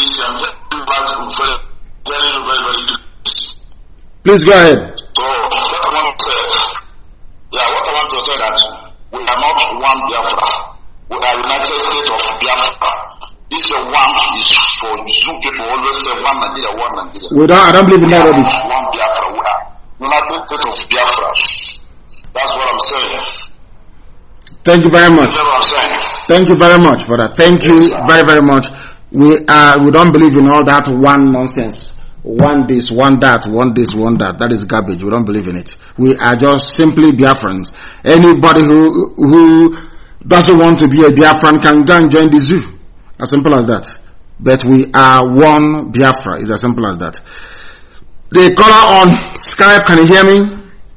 very Please go ahead. So, what I want to say that we are not one Biafra. We are United States of Biafra. This one is for Zoom people always say one Nigeria. I don't believe in that rubbish. One Biafra. We are United States of Biafra. That's what I'm saying. Thank you very much. That's what I'm saying. Thank you very much for that. Thank you very, very much. We don't believe in all that one nonsense. One this, one that, one this, one that. That is garbage. We don't believe in it. We are just simply Biafrans. Anybody who doesn't want to be a Biafran can go and join the zoo. As simple as that. But we are one Biafra. It's as simple as that. The caller on Skype, can you hear me?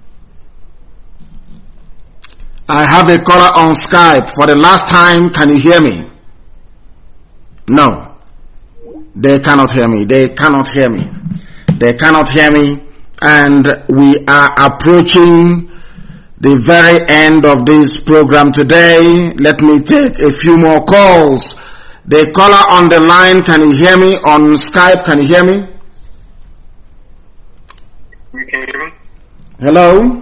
I have a caller on Skype for the last time. Can you hear me? No. They cannot hear me. They cannot hear me. They cannot hear me. And we are approaching the very end of this program today. Let me take a few more calls. The caller on the line, can you hear me? On Skype, can you hear me? You can hear me? Hello?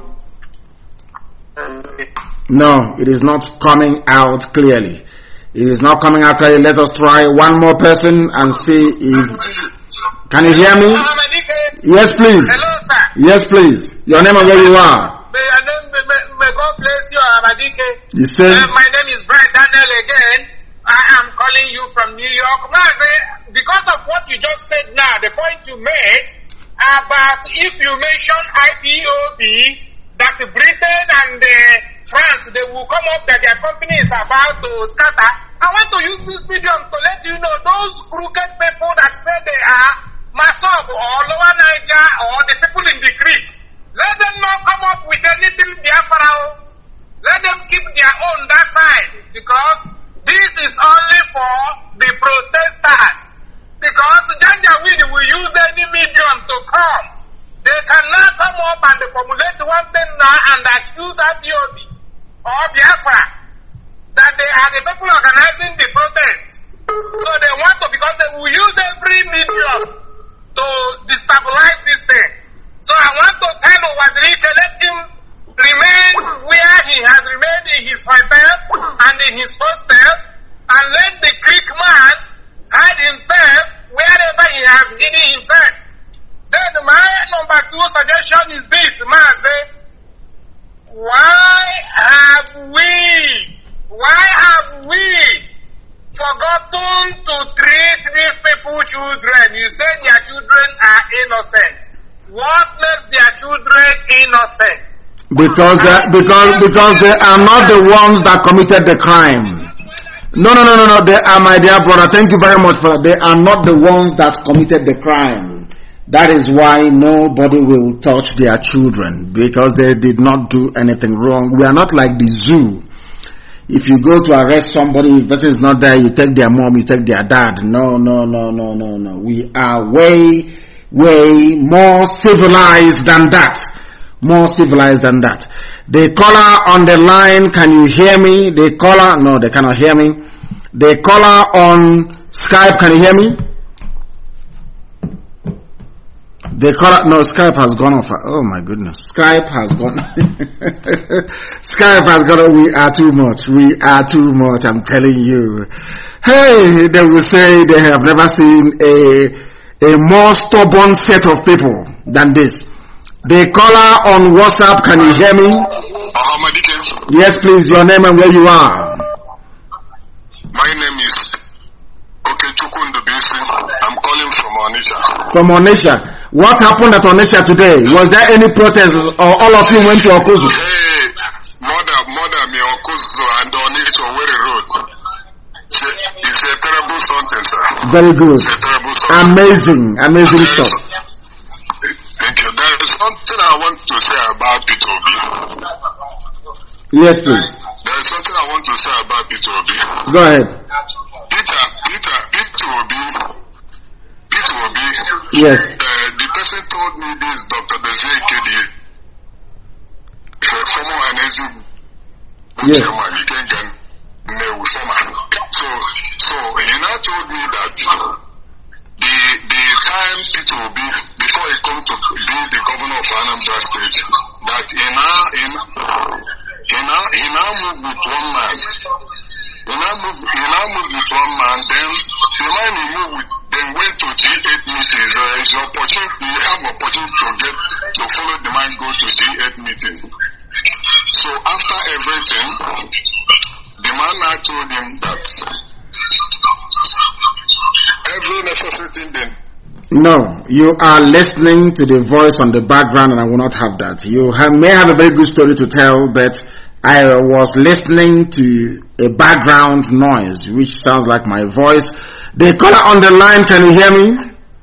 No, it is not coming out clearly. It is not coming out clearly. Let us try one more person and see if... Can you hear me? Yes, please. Hello, sir. Yes, please. Your name and where you are. May God bless you, Amadike. You say? My name is Brian Daniel again. I am calling you from New York. Because of what you just said now, the point you made about if you mention IPOB, that Britain and France, they will come up that their company is about to scatter. I want to use this medium to let you know those crooked people that say they are Masob or Lower Niger or the people in the Creek. Let them not come up with anything Biafra. Let them keep their own that side, because this is only for the protesters. Because Janjaweed will use any medium to come. They cannot come up and formulate one thing now and accuse IPOB or Biafra that they are the people organizing the protest. So they want to, because they will use every medium to destabilize this thing. So I want to tell Wazirike, let him remain where he has remained in his hotel and in his hostel, and let the Greek man hide himself wherever he has hidden himself. Then my number 2 suggestion is this, Maze. Why have we forgotten to treat these people children? You say their children are innocent. What makes their children innocent? Because they are not the ones that committed the crime. No. They are, my dear brother. Thank you very much for that. They are not the ones that committed the crime. That is why nobody will touch their children, because they did not do anything wrong. We are not like the zoo. If you go to arrest somebody, if the person is not there, you take their mom, you take their dad. No. We are way more civilized than that. More civilized than that. The caller on the line, can you hear me? The caller, no, they cannot hear me. The caller on Skype, can you hear me? The caller, no, Skype has gone off. Oh my goodness, Skype has gone. Skype has gone. We are too much. I'm telling you. Hey, they will say they have never seen a more stubborn set of people than this. The caller on WhatsApp, can you hear me? Yes, please. Your name and where you are. My name is Okechukundubisi. I'm calling from Onitsha. From Onitsha. What happened at Onitsha today? Was there any protest, or all of you went to Okuzu? Hey, mother, me Okuzu and Onitsha Were Road. It's a terrible something, sir. Very good. It's a terrible something. Amazing stuff. Thank you. There is something I want to say about P2B. Yes, please. There is something I want to say about P2B. Go ahead. P2B. Yes. The person told me this, Dr. Desiree Kedi, former NSU chairman, he can get So he now told me that the time P2B, before he come to be the governor of Anambra State, that he now moved with one man. He now moved with one man, then the man he moved with then went to G8 meetings. It's opportunity, you have opportunity to follow the man go to G8 meeting. So after everything, the man now told him that every necessary thing then. No, you are listening to the voice on the background, and I will not have that. You may have a very good story to tell, but I was listening to a background noise, which sounds like my voice. The caller on the line, can you hear me?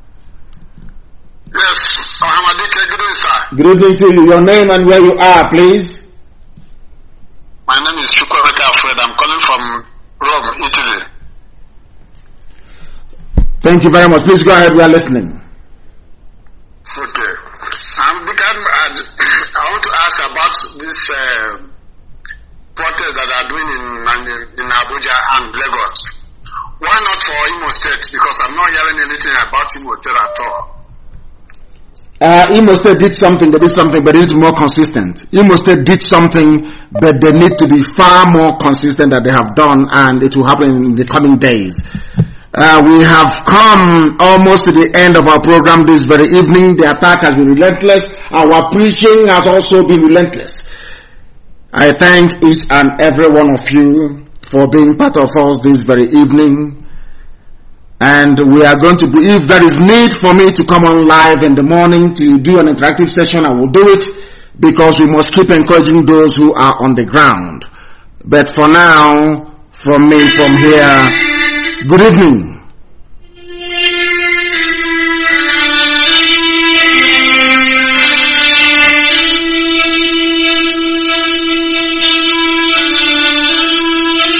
Yes, good evening, sir. Good evening to you. Your name and where you are, please. My name is Chukwuemeka Alfred. I'm calling from Rome, Italy. Thank you very much. Please go ahead. We are listening. Okay. I want to ask about this protest that are doing in Abuja and Lagos. Why not for Imo State? Because I'm not hearing anything about Imo State at all. Imo State did something, but it is more consistent. Imo State did something, but they need to be far more consistent than they have done, and it will happen in the coming days. We have come almost to the end of our program this very evening. The attack has been relentless. Our preaching has also been relentless. I thank each and every one of you for being part of us this very evening. And we are going to be, if there is need for me to come on live in the morning to do an interactive session, I will do it, because we must keep encouraging those who are on the ground. But for now, from me, from here, good evening.